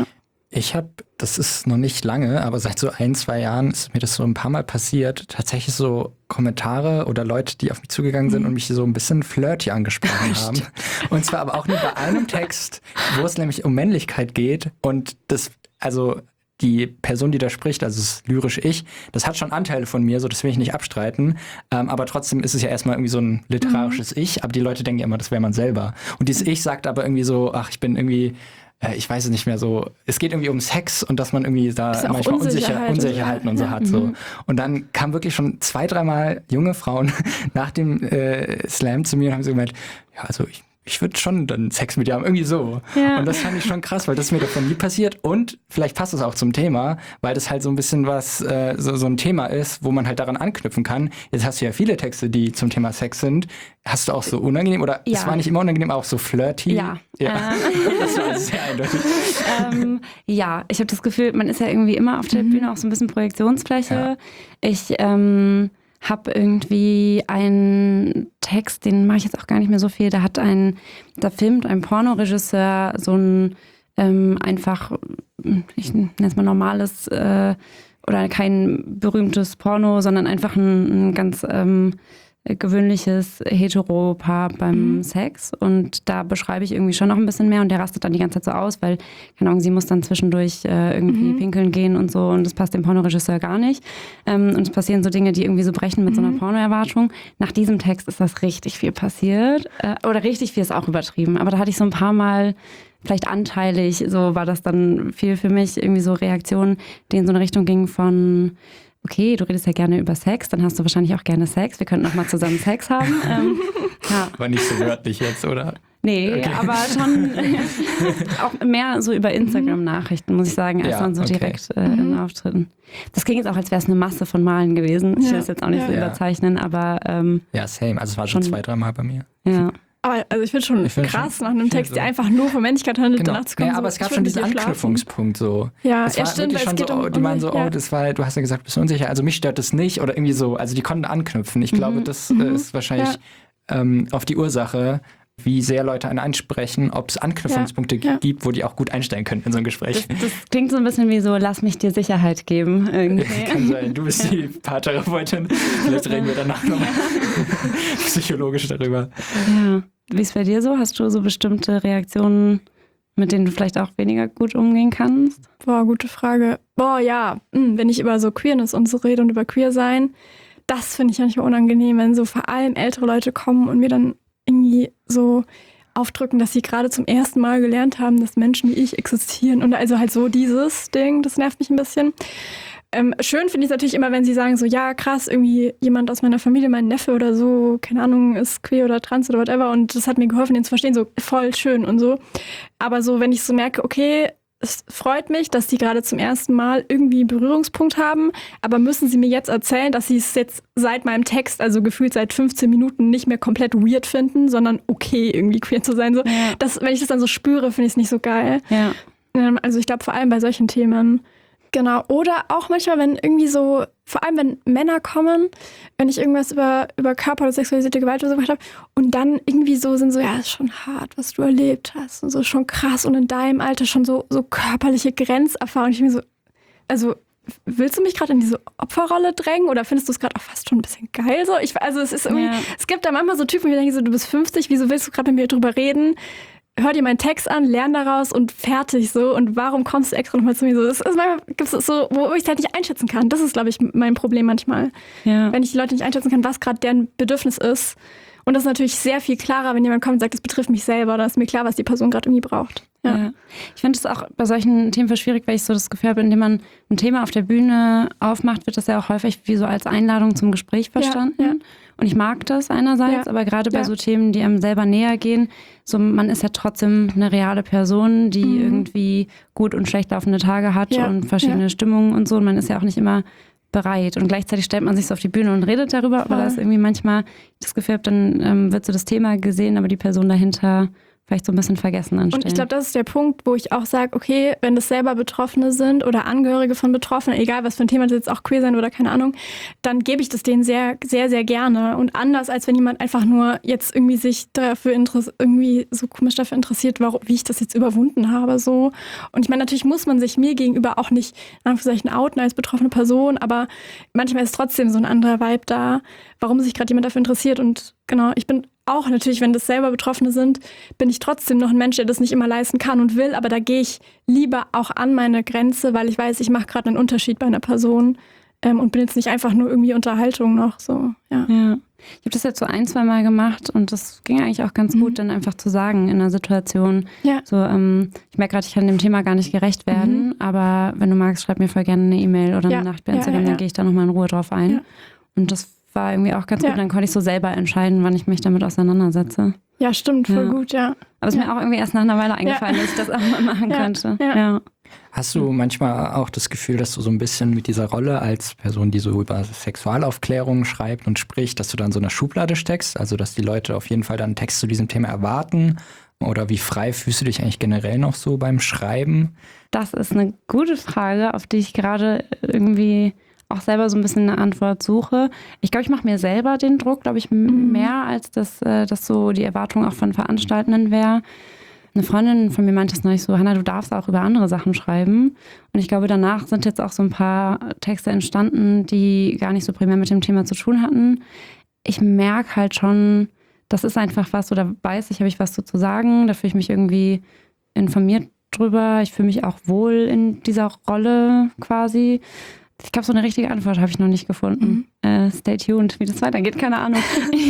Ich habe, das ist noch nicht lange, aber seit so ein, zwei Jahren ist mir das so ein paar Mal passiert, tatsächlich so Kommentare oder Leute, die auf mich zugegangen sind und mich so ein bisschen flirty angesprochen haben. Und zwar aber auch nur bei einem Text, wo es nämlich um Männlichkeit geht und das, also die Person, die da spricht, also das lyrisch Ich, das hat schon Anteile von mir, so das will ich nicht abstreiten, ähm, aber trotzdem ist es ja erstmal irgendwie so ein literarisches mhm. Ich, aber die Leute denken ja immer, das wäre man selber. Und dieses Ich sagt aber irgendwie so, ach, ich bin irgendwie, äh, ich weiß es nicht mehr so, es geht irgendwie um Sex und dass man irgendwie da manchmal Unsicherheit, Unsicherheiten und so ja. hat. So. Mhm. Und dann kamen wirklich schon zwei, dreimal junge Frauen nach dem äh, Slam zu mir und haben so gemeint, ja, also ich ich würde schon dann Sex mit dir haben, irgendwie so. Ja. Und das fand ich schon krass, weil das ist mir davon nie passiert. Und vielleicht passt es auch zum Thema, weil das halt so ein bisschen was, äh, so, so ein Thema ist, wo man halt daran anknüpfen kann. Jetzt hast du ja viele Texte, die zum Thema Sex sind. Hast du auch so unangenehm, oder ja. es war nicht immer unangenehm, auch so flirty? Ja. ja. Ähm. Das war sehr eindeutig. ähm, ja, ich habe das Gefühl, man ist ja irgendwie immer auf der mhm. Bühne auch so ein bisschen Projektionsfläche. Ja. Ich, ähm, habe irgendwie einen Text, den mache ich jetzt auch gar nicht mehr so viel, da hat ein, da filmt ein Pornoregisseur so ein ähm, einfach, ich nenne es mal normales äh, oder kein berühmtes Porno, sondern einfach ein, ein ganz ähm, gewöhnliches Hetero-Paar beim mhm. Sex und da beschreibe ich irgendwie schon noch ein bisschen mehr und der rastet dann die ganze Zeit so aus, weil, keine Ahnung, sie muss dann zwischendurch äh, irgendwie mhm. pinkeln gehen und so und das passt dem Pornoregisseur gar nicht ähm, und es passieren so Dinge, die irgendwie so brechen mit mhm. so einer Pornoerwartung. Nach diesem Text ist das richtig viel passiert äh, oder richtig viel ist auch übertrieben, aber da hatte ich so ein paar Mal vielleicht anteilig, so war das dann viel für mich, irgendwie so Reaktionen, die in so eine Richtung gingen von okay, du redest ja gerne über Sex, dann hast du wahrscheinlich auch gerne Sex. Wir könnten auch mal zusammen Sex haben. Ähm, ja. War nicht so wörtlich jetzt, oder? Nee, okay. aber schon auch mehr so über Instagram-Nachrichten, muss ich sagen, als ja, dann so okay. direkt äh, in Auftritten. Das klingt jetzt auch, als wäre es eine Masse von Malen gewesen. Ich will es jetzt auch nicht ja. so ja. überzeichnen, aber ähm, ja, same. Also es war schon zwei, dreimal bei mir. Ja. Aber also ich finde schon ich find krass, schon, nach einem Text, so. der einfach nur von Männlichkeit handelt, genau. danach zu kommen. Ja, aber so, es gab schon diesen Anknüpfungspunkt so. Ja, es ja war stimmt, wirklich schon es geht so, um, die meinen so, ja. oh, das war, du hast ja gesagt, du bist unsicher, also mich stört das nicht oder irgendwie so. Also die konnten anknüpfen. Ich mhm. glaube, das mhm. ist wahrscheinlich ja. ähm, auf die Ursache, wie sehr Leute einen ansprechen, ob es Anknüpfungspunkte ja, ja. gibt, wo die auch gut einstellen können in so ein Gespräch. Das, das klingt so ein bisschen wie so, lass mich dir Sicherheit geben. Irgendwie. Kann sein, du bist ja. die Paartherapeutin. Vielleicht reden wir danach nochmal psychologisch darüber. Ja. Wie ist bei dir so? Hast du so bestimmte Reaktionen, mit denen du vielleicht auch weniger gut umgehen kannst? Boah, gute Frage. Boah, ja. Wenn ich über so Queerness und so rede und über Queer-Sein, das finde ich manchmal unangenehm, wenn so vor allem ältere Leute kommen und mir dann irgendwie so aufdrücken, dass sie gerade zum ersten Mal gelernt haben, dass Menschen wie ich existieren. Und also halt so dieses Ding, das nervt mich ein bisschen. Ähm, schön finde ich es natürlich immer, wenn sie sagen so, ja krass, irgendwie jemand aus meiner Familie, mein Neffe oder so, keine Ahnung, ist queer oder trans oder whatever und das hat mir geholfen, den zu verstehen, so voll schön und so. Aber so, wenn ich so merke, okay, es freut mich, dass sie gerade zum ersten Mal irgendwie einen Berührungspunkt haben, aber müssen sie mir jetzt erzählen, dass sie es jetzt seit meinem Text, also gefühlt seit fünfzehn Minuten, nicht mehr komplett weird finden, sondern okay, irgendwie queer zu sein. So. Ja. Das, wenn ich das dann so spüre, finde ich es nicht so geil. Ja. Also ich glaube vor allem bei solchen Themen. Genau, oder auch manchmal, wenn irgendwie so, vor allem wenn Männer kommen, wenn ich irgendwas über, über Körper oder sexualisierte Gewalt oder so gemacht habe und dann irgendwie so sind so, ja, ist schon hart, was du erlebt hast und so, schon krass und in deinem Alter schon so, so körperliche Grenzerfahrung. Ich bin so, also willst du mich gerade in diese Opferrolle drängen oder findest du es gerade auch fast schon ein bisschen geil so? Ich, also es ist irgendwie, ja. es gibt da manchmal so Typen, die denken so, du bist fünfzig, wieso willst du gerade mit mir drüber reden? Hör dir meinen Text an, lern daraus und fertig so. Und warum kommst du extra nochmal zu mir so? Das ist manchmal gibt es so, wo ich es halt nicht einschätzen kann. Das ist, glaube ich, mein Problem manchmal. Ja. Wenn ich die Leute nicht einschätzen kann, was gerade deren Bedürfnis ist. Und das ist natürlich sehr viel klarer, wenn jemand kommt und sagt, das betrifft mich selber. Dann ist mir klar, was die Person gerade irgendwie braucht. Ja. Ja. Ich finde es auch bei solchen Themen schwierig, weil ich so das Gefühl habe, indem man ein Thema auf der Bühne aufmacht, wird das ja auch häufig wie so als Einladung zum Gespräch verstanden. Ja, ja. Und ich mag das einerseits, ja. aber gerade bei ja. so Themen, die einem selber näher gehen, so man ist ja trotzdem eine reale Person, die mhm. irgendwie gut und schlecht laufende Tage hat ja. und verschiedene ja. Stimmungen und so. Und man ist ja auch nicht immer bereit. Und gleichzeitig stellt man sich so auf die Bühne und redet darüber, aber da ist irgendwie manchmal das Gefühl, dann ähm, wird so das Thema gesehen, aber die Person dahinter vielleicht so ein bisschen vergessen anstellen. Und ich glaube, das ist der Punkt, wo ich auch sage, okay, wenn das selber Betroffene sind oder Angehörige von Betroffenen, egal was für ein Thema das jetzt auch queer sein oder keine Ahnung, dann gebe ich das denen sehr, sehr, sehr gerne. Und anders, als wenn jemand einfach nur jetzt irgendwie sich dafür interessiert, irgendwie so komisch dafür interessiert, warum, wie ich das jetzt überwunden habe. So. Und ich meine, natürlich muss man sich mir gegenüber auch nicht in Anführungszeichen outen als betroffene Person, aber manchmal ist trotzdem so ein anderer Vibe da, warum sich gerade jemand dafür interessiert. Und genau, ich bin auch natürlich, wenn das selber Betroffene sind, bin ich trotzdem noch ein Mensch, der das nicht immer leisten kann und will. Aber da gehe ich lieber auch an meine Grenze, weil ich weiß, ich mache gerade einen Unterschied bei einer Person ähm, und bin jetzt nicht einfach nur irgendwie Unterhaltung noch. So, ja. ja. Ich habe das jetzt so ein, zwei Mal gemacht und das ging eigentlich auch ganz mhm. gut, dann einfach zu sagen in einer Situation. Ja. So, ähm, ich merke gerade, ich kann dem Thema gar nicht gerecht werden, mhm. aber wenn du magst, schreib mir voll gerne eine E-Mail oder eine ja. Nachricht bei Instagram, ja, ja, ja. dann gehe ich da nochmal in Ruhe drauf ein. Ja. Und das war irgendwie auch ganz ja. gut. Dann konnte ich so selber entscheiden, wann ich mich damit auseinandersetze. Ja, stimmt, voll ja. gut, ja. Aber es ist ja. mir auch irgendwie erst nach einer Weile eingefallen, ja. dass ich das auch mal machen ja. könnte. Ja. Ja. Hast du manchmal auch das Gefühl, dass du so ein bisschen mit dieser Rolle als Person, die so über Sexualaufklärung schreibt und spricht, dass du dann so in einer Schublade steckst? Also, dass die Leute auf jeden Fall dann einen Text zu diesem Thema erwarten? Oder wie frei fühlst du dich eigentlich generell noch so beim Schreiben? Das ist eine gute Frage, auf die ich gerade irgendwie auch selber so ein bisschen eine Antwort suche. Ich glaube, ich mache mir selber den Druck, glaube ich, mhm. mehr, als dass das so die Erwartung auch von Veranstaltenden wäre. Eine Freundin von mir meinte es neulich so, Hannah, du darfst auch über andere Sachen schreiben. Und ich glaube, danach sind jetzt auch so ein paar Texte entstanden, die gar nicht so primär mit dem Thema zu tun hatten. Ich merke halt schon, das ist einfach was, oder weiß ich, habe ich was zu sagen. Da fühle ich mich irgendwie informiert drüber. Ich fühle mich auch wohl in dieser Rolle quasi. Ich glaube, so eine richtige Antwort habe ich noch nicht gefunden. Mhm. Äh, stay tuned, wie das weitergeht, keine Ahnung.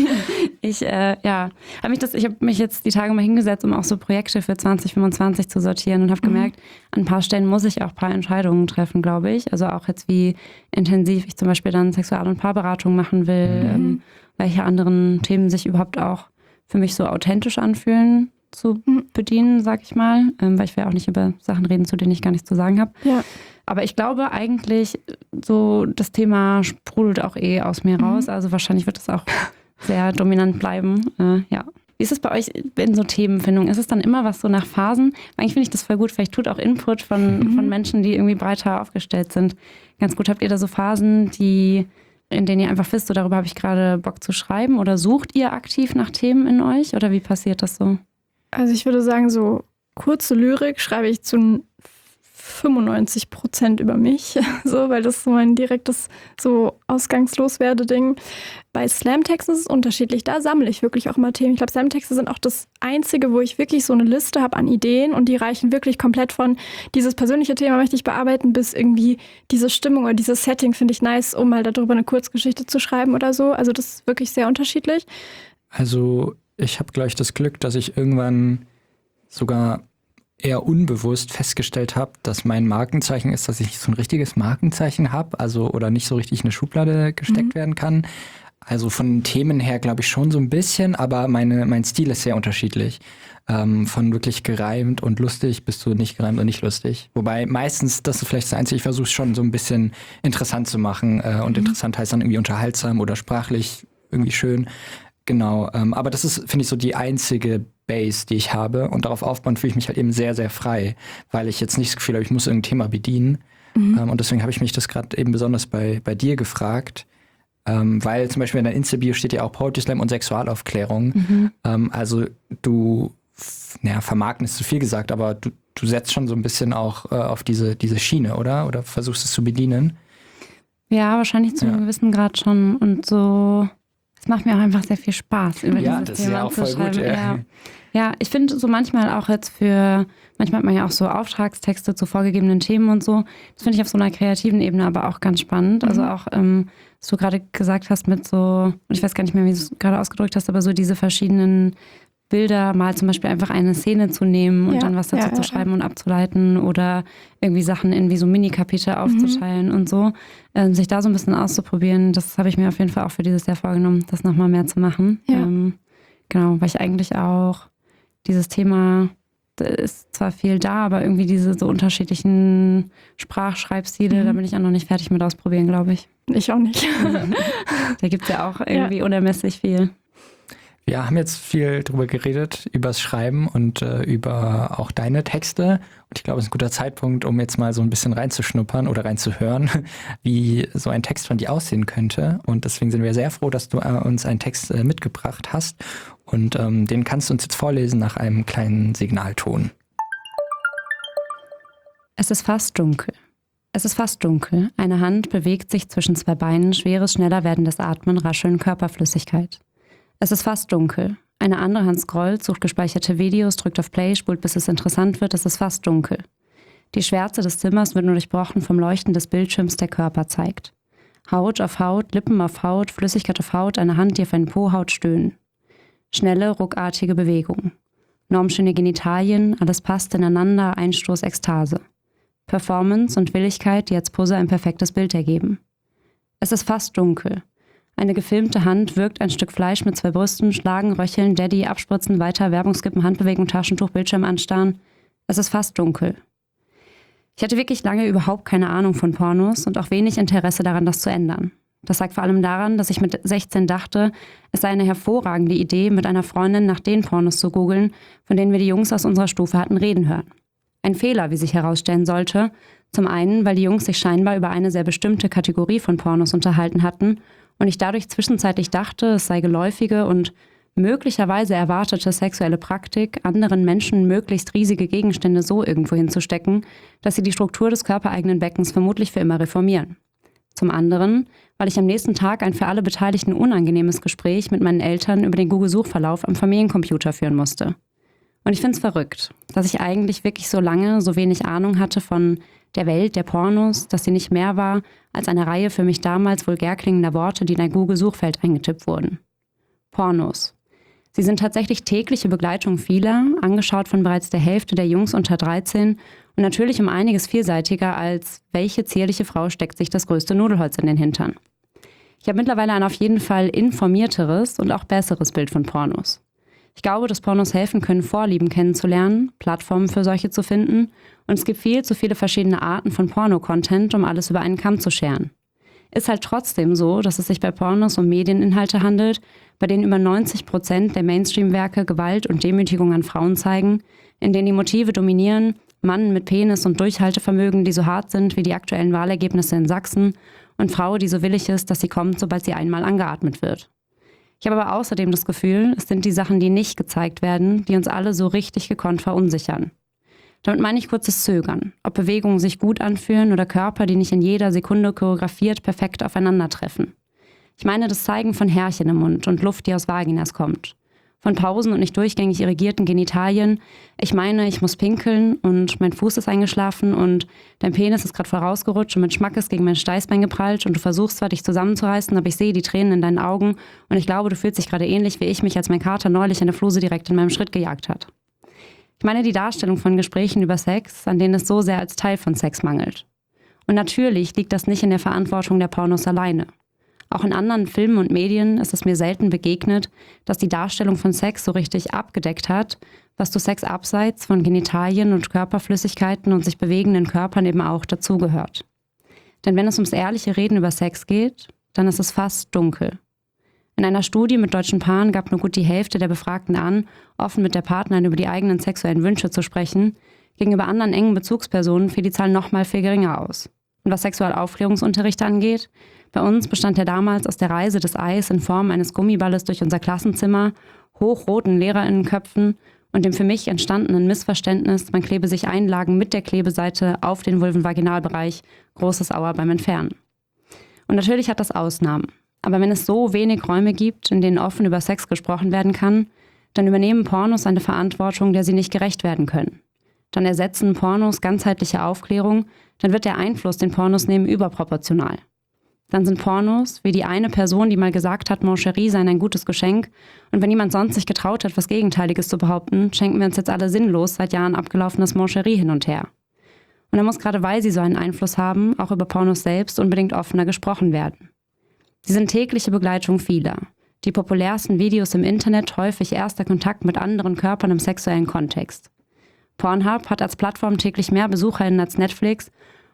ich äh, ja, habe mich das, ich habe mich jetzt die Tage mal hingesetzt, um auch so Projekte für zwanzig fünfundzwanzig zu sortieren und habe mhm. gemerkt, an ein paar Stellen muss ich auch ein paar Entscheidungen treffen, glaube ich. Also auch jetzt, wie intensiv ich zum Beispiel dann Sexual- und Paarberatung machen will, mhm. ähm, welche anderen Themen sich überhaupt auch für mich so authentisch anfühlen zu bedienen, sag ich mal, ähm, weil ich will auch nicht über Sachen reden, zu denen ich gar nichts zu sagen habe. Ja. Aber ich glaube eigentlich, so das Thema sprudelt auch eh aus mir raus. Mhm. Also wahrscheinlich wird es auch sehr dominant bleiben. Äh, ja. Wie ist es bei euch in so Themenfindung? Ist es dann immer was so nach Phasen? Eigentlich finde ich das voll gut. Vielleicht tut auch Input von, mhm. von Menschen, die irgendwie breiter aufgestellt sind. Ganz gut. Habt ihr da so Phasen, die, in denen ihr einfach wisst, so darüber habe ich gerade Bock zu schreiben? Oder sucht ihr aktiv nach Themen in euch? Oder wie passiert das so? Also ich würde sagen, so kurze Lyrik schreibe ich zu fünfundneunzig Prozent über mich, so, weil das so mein direktes so Ausgangsloswerde-Ding. Bei Slam-Texten ist es unterschiedlich. Da sammle ich wirklich auch mal Themen. Ich glaube, Slam-Texte sind auch das Einzige, wo ich wirklich so eine Liste habe an Ideen und die reichen wirklich komplett von dieses persönliche Thema möchte ich bearbeiten bis irgendwie diese Stimmung oder dieses Setting finde ich nice, um mal darüber eine Kurzgeschichte zu schreiben oder so. Also das ist wirklich sehr unterschiedlich. Also ich habe, glaube ich, das Glück, dass ich irgendwann sogar eher unbewusst festgestellt habe, dass mein Markenzeichen ist, dass ich nicht so ein richtiges Markenzeichen habe, also oder nicht so richtig in eine Schublade gesteckt mhm. werden kann. Also von den Themen her glaube ich schon so ein bisschen, aber meine, mein Stil ist sehr unterschiedlich. Ähm, von wirklich gereimt und lustig bis zu nicht gereimt und nicht lustig. Wobei meistens, das ist vielleicht das Einzige, ich versuche es schon so ein bisschen interessant zu machen. Äh, und mhm. interessant heißt dann irgendwie unterhaltsam oder sprachlich irgendwie schön. Genau, ähm, aber das ist, finde ich, so die einzige Base, die ich habe. Und darauf aufbauen fühle ich mich halt eben sehr, sehr frei, weil ich jetzt nicht das Gefühl habe, ich muss irgendein Thema bedienen. Mhm. Ähm, und deswegen habe ich mich das gerade eben besonders bei, bei dir gefragt, ähm, weil zum Beispiel in der Insta-Bio steht ja auch Poetry Slam und Sexualaufklärung. Mhm. Ähm, also du, naja, vermarkten ist zu viel gesagt, aber du, du setzt schon so ein bisschen auch äh, auf diese, diese Schiene, oder? Oder versuchst es zu bedienen? Ja, wahrscheinlich zu ja. einem gewissen Grad schon. Und so... Es macht mir auch einfach sehr viel Spaß, über ja, dieses das Thema ist ja auch zu voll schreiben. Gut, ja. Ja. ja, ich finde so manchmal auch jetzt für, manchmal hat man ja auch so Auftragstexte zu vorgegebenen Themen und so. Das finde ich auf so einer kreativen Ebene aber auch ganz spannend. Mhm. Also auch, ähm, was du gerade gesagt hast mit so, ich weiß gar nicht mehr, wie du es gerade ausgedrückt hast, aber so diese verschiedenen Bilder, mal zum Beispiel einfach eine Szene zu nehmen und ja, dann was dazu ja, zu schreiben ja. und abzuleiten oder irgendwie Sachen in wie so Mini-Kapitel aufzuteilen mhm. und so. Ähm, sich da so ein bisschen auszuprobieren, das habe ich mir auf jeden Fall auch für dieses Jahr vorgenommen, das nochmal mehr zu machen. Ja. Ähm, genau, weil ich eigentlich auch dieses Thema, da ist zwar viel da, aber irgendwie diese so unterschiedlichen Sprachschreibstile, mhm. da bin ich auch noch nicht fertig mit ausprobieren, glaube ich. Ich auch nicht. Da gibt es ja auch irgendwie ja. unermesslich viel. Wir haben jetzt viel drüber geredet, übers Schreiben und äh, über auch deine Texte. Und ich glaube, es ist ein guter Zeitpunkt, um jetzt mal so ein bisschen reinzuschnuppern oder reinzuhören, wie so ein Text von dir aussehen könnte. Und deswegen sind wir sehr froh, dass du äh, uns einen Text äh, mitgebracht hast. Und ähm, den kannst du uns jetzt vorlesen nach einem kleinen Signalton. Es ist fast dunkel. Es ist fast dunkel. Eine Hand bewegt sich zwischen zwei Beinen, schweres, schneller werdendes Atmen, Rascheln, Körperflüssigkeit. Es ist fast dunkel. Eine andere Hand scrollt, sucht gespeicherte Videos, drückt auf Play, spult, bis es interessant wird. Es ist fast dunkel. Die Schwärze des Zimmers wird nur durchbrochen vom Leuchten des Bildschirms, der Körper zeigt. Haut auf Haut, Lippen auf Haut, Flüssigkeit auf Haut, eine Hand, die auf einen Po-Haut stöhnen. Schnelle, ruckartige Bewegungen. Normschöne Genitalien, alles passt ineinander, Einstoß, Ekstase. Performance und Willigkeit, die als Puzzle ein perfektes Bild ergeben. Es ist fast dunkel. Eine gefilmte Hand wirkt ein Stück Fleisch mit zwei Brüsten, Schlagen, Röcheln, Daddy, Abspritzen, weiter, Werbungskippen, Handbewegung, Taschentuch, Bildschirm anstarren. Es ist fast dunkel. Ich hatte wirklich lange überhaupt keine Ahnung von Pornos und auch wenig Interesse daran, das zu ändern. Das lag vor allem daran, dass ich mit sechzehn dachte, es sei eine hervorragende Idee, mit einer Freundin nach den Pornos zu googeln, von denen wir die Jungs aus unserer Stufe hatten reden hören. Ein Fehler, wie sich herausstellen sollte. Zum einen, weil die Jungs sich scheinbar über eine sehr bestimmte Kategorie von Pornos unterhalten hatten und ich dadurch zwischenzeitlich dachte, es sei geläufige und möglicherweise erwartete sexuelle Praktik, anderen Menschen möglichst riesige Gegenstände so irgendwo hinzustecken, dass sie die Struktur des körpereigenen Beckens vermutlich für immer reformieren. Zum anderen, weil ich am nächsten Tag ein für alle Beteiligten unangenehmes Gespräch mit meinen Eltern über den Google-Suchverlauf am Familiencomputer führen musste. Und ich finde es verrückt, dass ich eigentlich wirklich so lange so wenig Ahnung hatte von der Welt der Pornos, dass sie nicht mehr war als eine Reihe für mich damals vulgär klingender Worte, die in ein Google-Suchfeld eingetippt wurden. Pornos. Sie sind tatsächlich tägliche Begleitung vieler, angeschaut von bereits der Hälfte der Jungs unter dreizehn und natürlich um einiges vielseitiger als welche zierliche Frau steckt sich das größte Nudelholz in den Hintern. Ich habe mittlerweile ein auf jeden Fall informierteres und auch besseres Bild von Pornos. Ich glaube, dass Pornos helfen können, Vorlieben kennenzulernen, Plattformen für solche zu finden und es gibt viel zu viele verschiedene Arten von Porno-Content, um alles über einen Kamm zu scheren. Ist halt trotzdem so, dass es sich bei Pornos um Medieninhalte handelt, bei denen über neunzig Prozent der Mainstream-Werke Gewalt und Demütigung an Frauen zeigen, in denen die Motive dominieren, Mann mit Penis und Durchhaltevermögen, die so hart sind wie die aktuellen Wahlergebnisse in Sachsen und Frau, die so willig ist, dass sie kommt, sobald sie einmal angeatmet wird. Ich habe aber außerdem das Gefühl, es sind die Sachen, die nicht gezeigt werden, die uns alle so richtig gekonnt verunsichern. Damit meine ich kurzes Zögern, ob Bewegungen sich gut anfühlen oder Körper, die nicht in jeder Sekunde choreografiert perfekt aufeinandertreffen. Ich meine das Zeigen von Härchen im Mund und Luft, die aus Vaginas kommt. Von Pausen und nicht durchgängig irrigierten Genitalien. Ich meine, ich muss pinkeln und mein Fuß ist eingeschlafen und dein Penis ist gerade vorausgerutscht und mit Schmackes gegen mein Steißbein geprallt und du versuchst zwar, dich zusammenzureißen, aber ich sehe die Tränen in deinen Augen und ich glaube, du fühlst dich gerade ähnlich wie ich mich, als mein Kater neulich eine Fluse direkt in meinem Schritt gejagt hat. Ich meine die Darstellung von Gesprächen über Sex, an denen es so sehr als Teil von Sex mangelt. Und natürlich liegt das nicht in der Verantwortung der Pornos alleine. Auch in anderen Filmen und Medien ist es mir selten begegnet, dass die Darstellung von Sex so richtig abgedeckt hat, was zu Sex abseits von Genitalien und Körperflüssigkeiten und sich bewegenden Körpern eben auch dazugehört. Denn wenn es ums ehrliche Reden über Sex geht, dann ist es fast dunkel. In einer Studie mit deutschen Paaren gab nur gut die Hälfte der Befragten an, offen mit der Partnerin über die eigenen sexuellen Wünsche zu sprechen. Gegenüber anderen engen Bezugspersonen fiel die Zahl nochmal viel geringer aus. Und was Sexualaufklärungsunterricht angeht, bei uns bestand er damals aus der Reise des Eis in Form eines Gummiballes durch unser Klassenzimmer, hochroten LehrerInnenköpfen und dem für mich entstandenen Missverständnis, man klebe sich Einlagen mit der Klebeseite auf den Vulvenvaginalbereich, großes Aua beim Entfernen. Und natürlich hat das Ausnahmen. Aber wenn es so wenig Räume gibt, in denen offen über Sex gesprochen werden kann, dann übernehmen Pornos eine Verantwortung, der sie nicht gerecht werden können. Dann ersetzen Pornos ganzheitliche Aufklärung, dann wird der Einfluss, den Pornos nehmen, überproportional. Dann sind Pornos wie die eine Person, die mal gesagt hat, Mon Chéri sei ein gutes Geschenk. Und wenn jemand sonst sich getraut hat, was Gegenteiliges zu behaupten, schenken wir uns jetzt alle sinnlos seit Jahren abgelaufenes Mon Chéri hin und her. Und da muss gerade weil sie so einen Einfluss haben, auch über Pornos selbst unbedingt offener gesprochen werden. Sie sind tägliche Begleitung vieler. Die populärsten Videos im Internet häufig erster Kontakt mit anderen Körpern im sexuellen Kontext. Pornhub hat als Plattform täglich mehr BesucherInnen als Netflix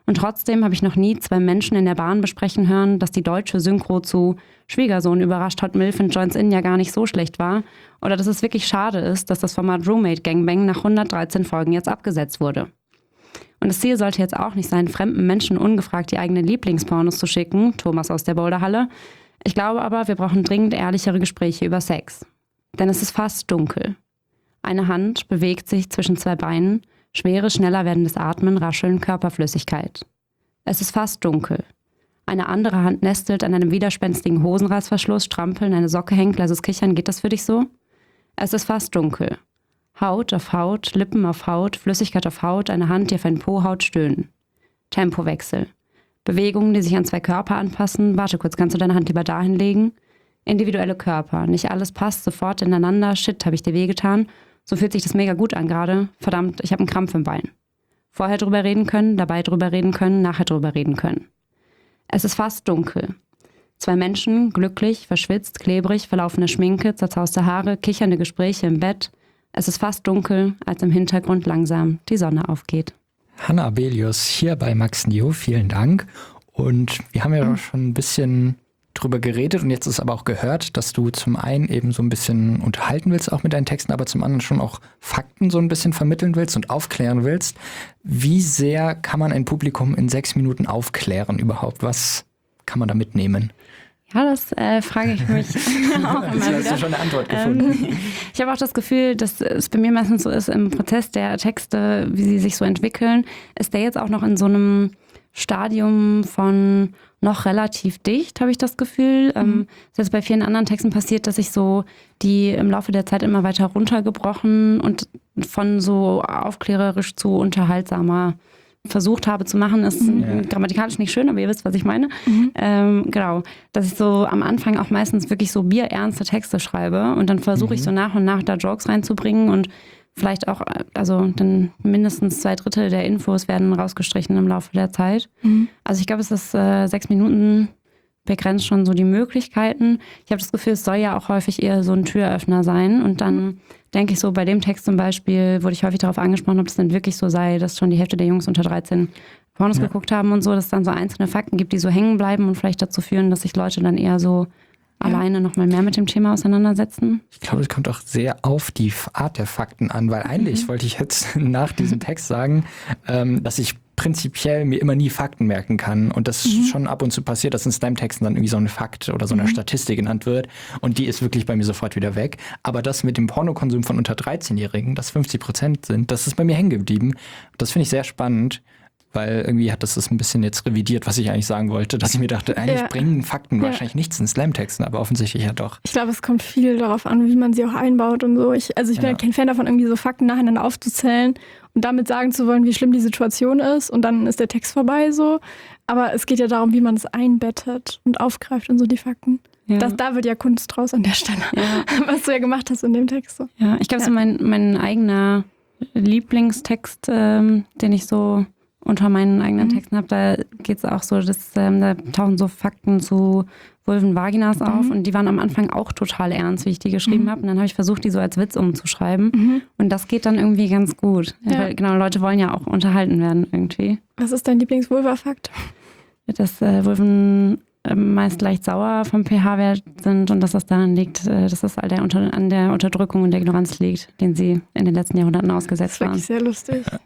Und trotzdem habe ich noch nie zwei Menschen in der Bahn besprechen hören, dass die deutsche Synchro zu Schwiegersohn überrascht Hot Milf and Joins In ja gar nicht so schlecht war. Oder dass es wirklich schade ist, dass das Format Roommate Gangbang nach hundertdreizehn Folgen jetzt abgesetzt wurde. Und das Ziel sollte jetzt auch nicht sein, fremden Menschen ungefragt die eigenen Lieblingspornos zu schicken, Thomas aus der Boulderhalle. Ich glaube aber, wir brauchen dringend ehrlichere Gespräche über Sex. Denn es ist fast dunkel. Eine Hand bewegt sich zwischen zwei Beinen, schweres, schneller werdendes Atmen, Rascheln, Körperflüssigkeit. Es ist fast dunkel. Eine andere Hand nestelt an einem widerspenstigen Hosenreißverschluss, Strampeln, eine Socke hängt, leises Kichern. Geht das für dich so? Es ist fast dunkel. Haut auf Haut, Lippen auf Haut, Flüssigkeit auf Haut, eine Hand, die auf ein Po-Haut stöhnen. Tempowechsel. Bewegungen, die sich an zwei Körper anpassen. Warte kurz, kannst du deine Hand lieber dahin legen? Individuelle Körper. Nicht alles passt sofort ineinander. Shit, habe ich dir wehgetan? So fühlt sich das mega gut an gerade. Verdammt, ich habe einen Krampf im Bein. Vorher drüber reden können, dabei drüber reden können, nachher drüber reden können. Es ist fast dunkel. Zwei Menschen, glücklich, verschwitzt, klebrig, verlaufene Schminke, zerzauste Haare, kichernde Gespräche im Bett. Es ist fast dunkel, als im Hintergrund langsam die Sonne aufgeht. Hanna Abelius hier bei Max Neo, vielen Dank. Und wir haben ja mhm. schon ein bisschen drüber geredet und jetzt ist aber auch gehört, dass du zum einen eben so ein bisschen unterhalten willst, auch mit deinen Texten, aber zum anderen schon auch Fakten so ein bisschen vermitteln willst und aufklären willst. Wie sehr kann man ein Publikum in sechs Minuten aufklären überhaupt? Was kann man da mitnehmen? Ja, das äh, frage ich mich auch immer wieder. Hast du schon eine Antwort gefunden? Ähm, ich habe auch das Gefühl, dass es bei mir meistens so ist, im Prozess der Texte, wie sie sich so entwickeln, ist der jetzt auch noch in so einem Stadium von noch relativ dicht, habe ich das Gefühl. Mhm. Ähm, es ist bei vielen anderen Texten passiert, dass ich so die im Laufe der Zeit immer weiter runtergebrochen und von so aufklärerisch zu unterhaltsamer versucht habe zu machen, ist ja. grammatikalisch nicht schön, aber ihr wisst, was ich meine. Mhm. Ähm, genau, dass ich so am Anfang auch meistens wirklich so bierernste Texte schreibe und dann versuche mhm. ich so nach und nach da Jokes reinzubringen und vielleicht auch, also dann mindestens zwei Drittel der Infos werden rausgestrichen im Laufe der Zeit. Mhm. Also ich glaube, es ist äh, sechs Minuten begrenzt schon so die Möglichkeiten. Ich habe das Gefühl, es soll ja auch häufig eher so ein Türöffner sein. Und dann mhm. denke ich so, bei dem Text zum Beispiel wurde ich häufig darauf angesprochen, ob es denn wirklich so sei, dass schon die Hälfte der Jungs unter dreizehn Pornos ja. geguckt haben und so, dass es dann so einzelne Fakten gibt, die so hängen bleiben und vielleicht dazu führen, dass sich Leute dann eher so ja. alleine nochmal mehr mit dem Thema auseinandersetzen. Ich glaube, es kommt auch sehr auf die Art der Fakten an, weil eigentlich mhm. wollte ich jetzt nach diesem Text sagen, ähm, dass ich prinzipiell mir immer nie Fakten merken kann. Und das mhm. schon ab und zu passiert, dass in Slam-Texten dann irgendwie so ein Fakt oder so eine mhm. Statistik genannt wird. Und die ist wirklich bei mir sofort wieder weg. Aber das mit dem Pornokonsum von unter dreizehn-Jährigen, das fünfzig Prozent sind, das ist bei mir hängen geblieben. Das finde ich sehr spannend, weil irgendwie hat das das ein bisschen jetzt revidiert, was ich eigentlich sagen wollte. Dass ich mir dachte, eigentlich ja. bringen Fakten ja. wahrscheinlich nichts in Slam-Texten, aber offensichtlich ja doch. Ich glaube, es kommt viel darauf an, wie man sie auch einbaut und so. Ich, also ich bin ja. kein Fan davon, irgendwie so Fakten nacheinander aufzuzählen und damit sagen zu wollen, wie schlimm die Situation ist und dann ist der Text vorbei so. Aber es geht ja darum, wie man es einbettet und aufgreift und so die Fakten. Ja. Das, da wird ja Kunst draus an der Stelle, ja. was du ja gemacht hast in dem Text. So. Ja, ich glaube, ja. so mein, mein eigener Lieblingstext, ähm, den ich so unter meinen eigenen mhm. Texten habe, da geht es auch so, dass, ähm, da tauchen so Fakten zu Vulven, Vaginas mhm. auf und die waren am Anfang auch total ernst, wie ich die geschrieben mhm. habe. Und dann habe ich versucht, die so als Witz umzuschreiben. Mhm. Und das geht dann irgendwie ganz gut. Ja. Weil, genau, Leute wollen ja auch unterhalten werden irgendwie. Was ist dein Lieblings-Vulva-Fakt? Dass äh, Vulven äh, meist leicht sauer vom pH-Wert sind und dass das daran liegt, äh, dass das all der unter, an der Unterdrückung und der Ignoranz liegt, den sie in den letzten Jahrhunderten ausgesetzt waren. Das ist wirklich sehr lustig.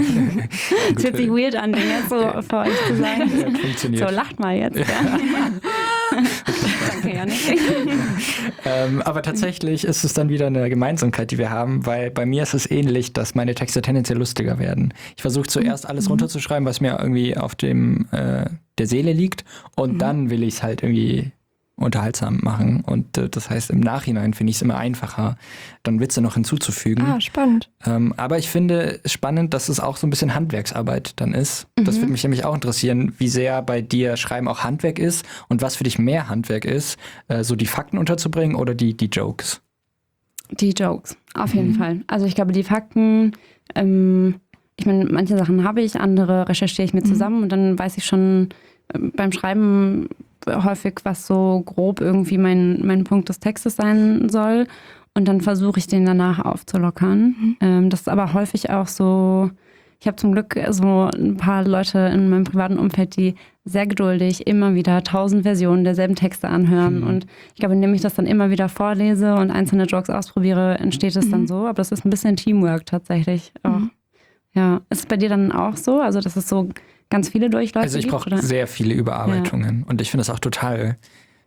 Es fühlt sich weird an, den jetzt so vor euch zu sagen. So, lacht mal jetzt. Ja. Danke, Janik. ähm, aber tatsächlich ist es dann wieder eine Gemeinsamkeit, die wir haben, weil bei mir ist es ähnlich, dass meine Texte tendenziell lustiger werden. Ich versuche zuerst alles runterzuschreiben, was mir irgendwie auf dem äh, der Seele liegt und mhm. dann will ich es halt irgendwie unterhaltsam machen und äh, das heißt, im Nachhinein finde ich es immer einfacher, dann Witze noch hinzuzufügen. Ah, spannend. Ähm, aber ich finde es spannend, dass es auch so ein bisschen Handwerksarbeit dann ist. Mhm. Das würde mich nämlich auch interessieren, wie sehr bei dir Schreiben auch Handwerk ist und was für dich mehr Handwerk ist, äh, so die Fakten unterzubringen oder die, die Jokes? Die Jokes, auf jeden mhm. Fall. Also ich glaube, die Fakten, ähm, ich meine, manche Sachen habe ich, andere recherchiere ich mir zusammen mhm. und dann weiß ich schon äh, beim Schreiben häufig, was so grob irgendwie mein, mein Punkt des Textes sein soll. Und dann versuche ich den danach aufzulockern. Mhm. Ähm, das ist aber häufig auch so, ich habe zum Glück so ein paar Leute in meinem privaten Umfeld, die sehr geduldig immer wieder tausend Versionen derselben Texte anhören. Mhm. Und ich glaube, indem ich das dann immer wieder vorlese und einzelne Jokes ausprobiere, entsteht es mhm. dann so. Aber das ist ein bisschen Teamwork tatsächlich auch. Mhm. Ja, ist es bei dir dann auch so? Also, dass es so ganz viele Durchläufe Also ich brauche sehr viele Überarbeitungen. Ja. Und ich finde das auch total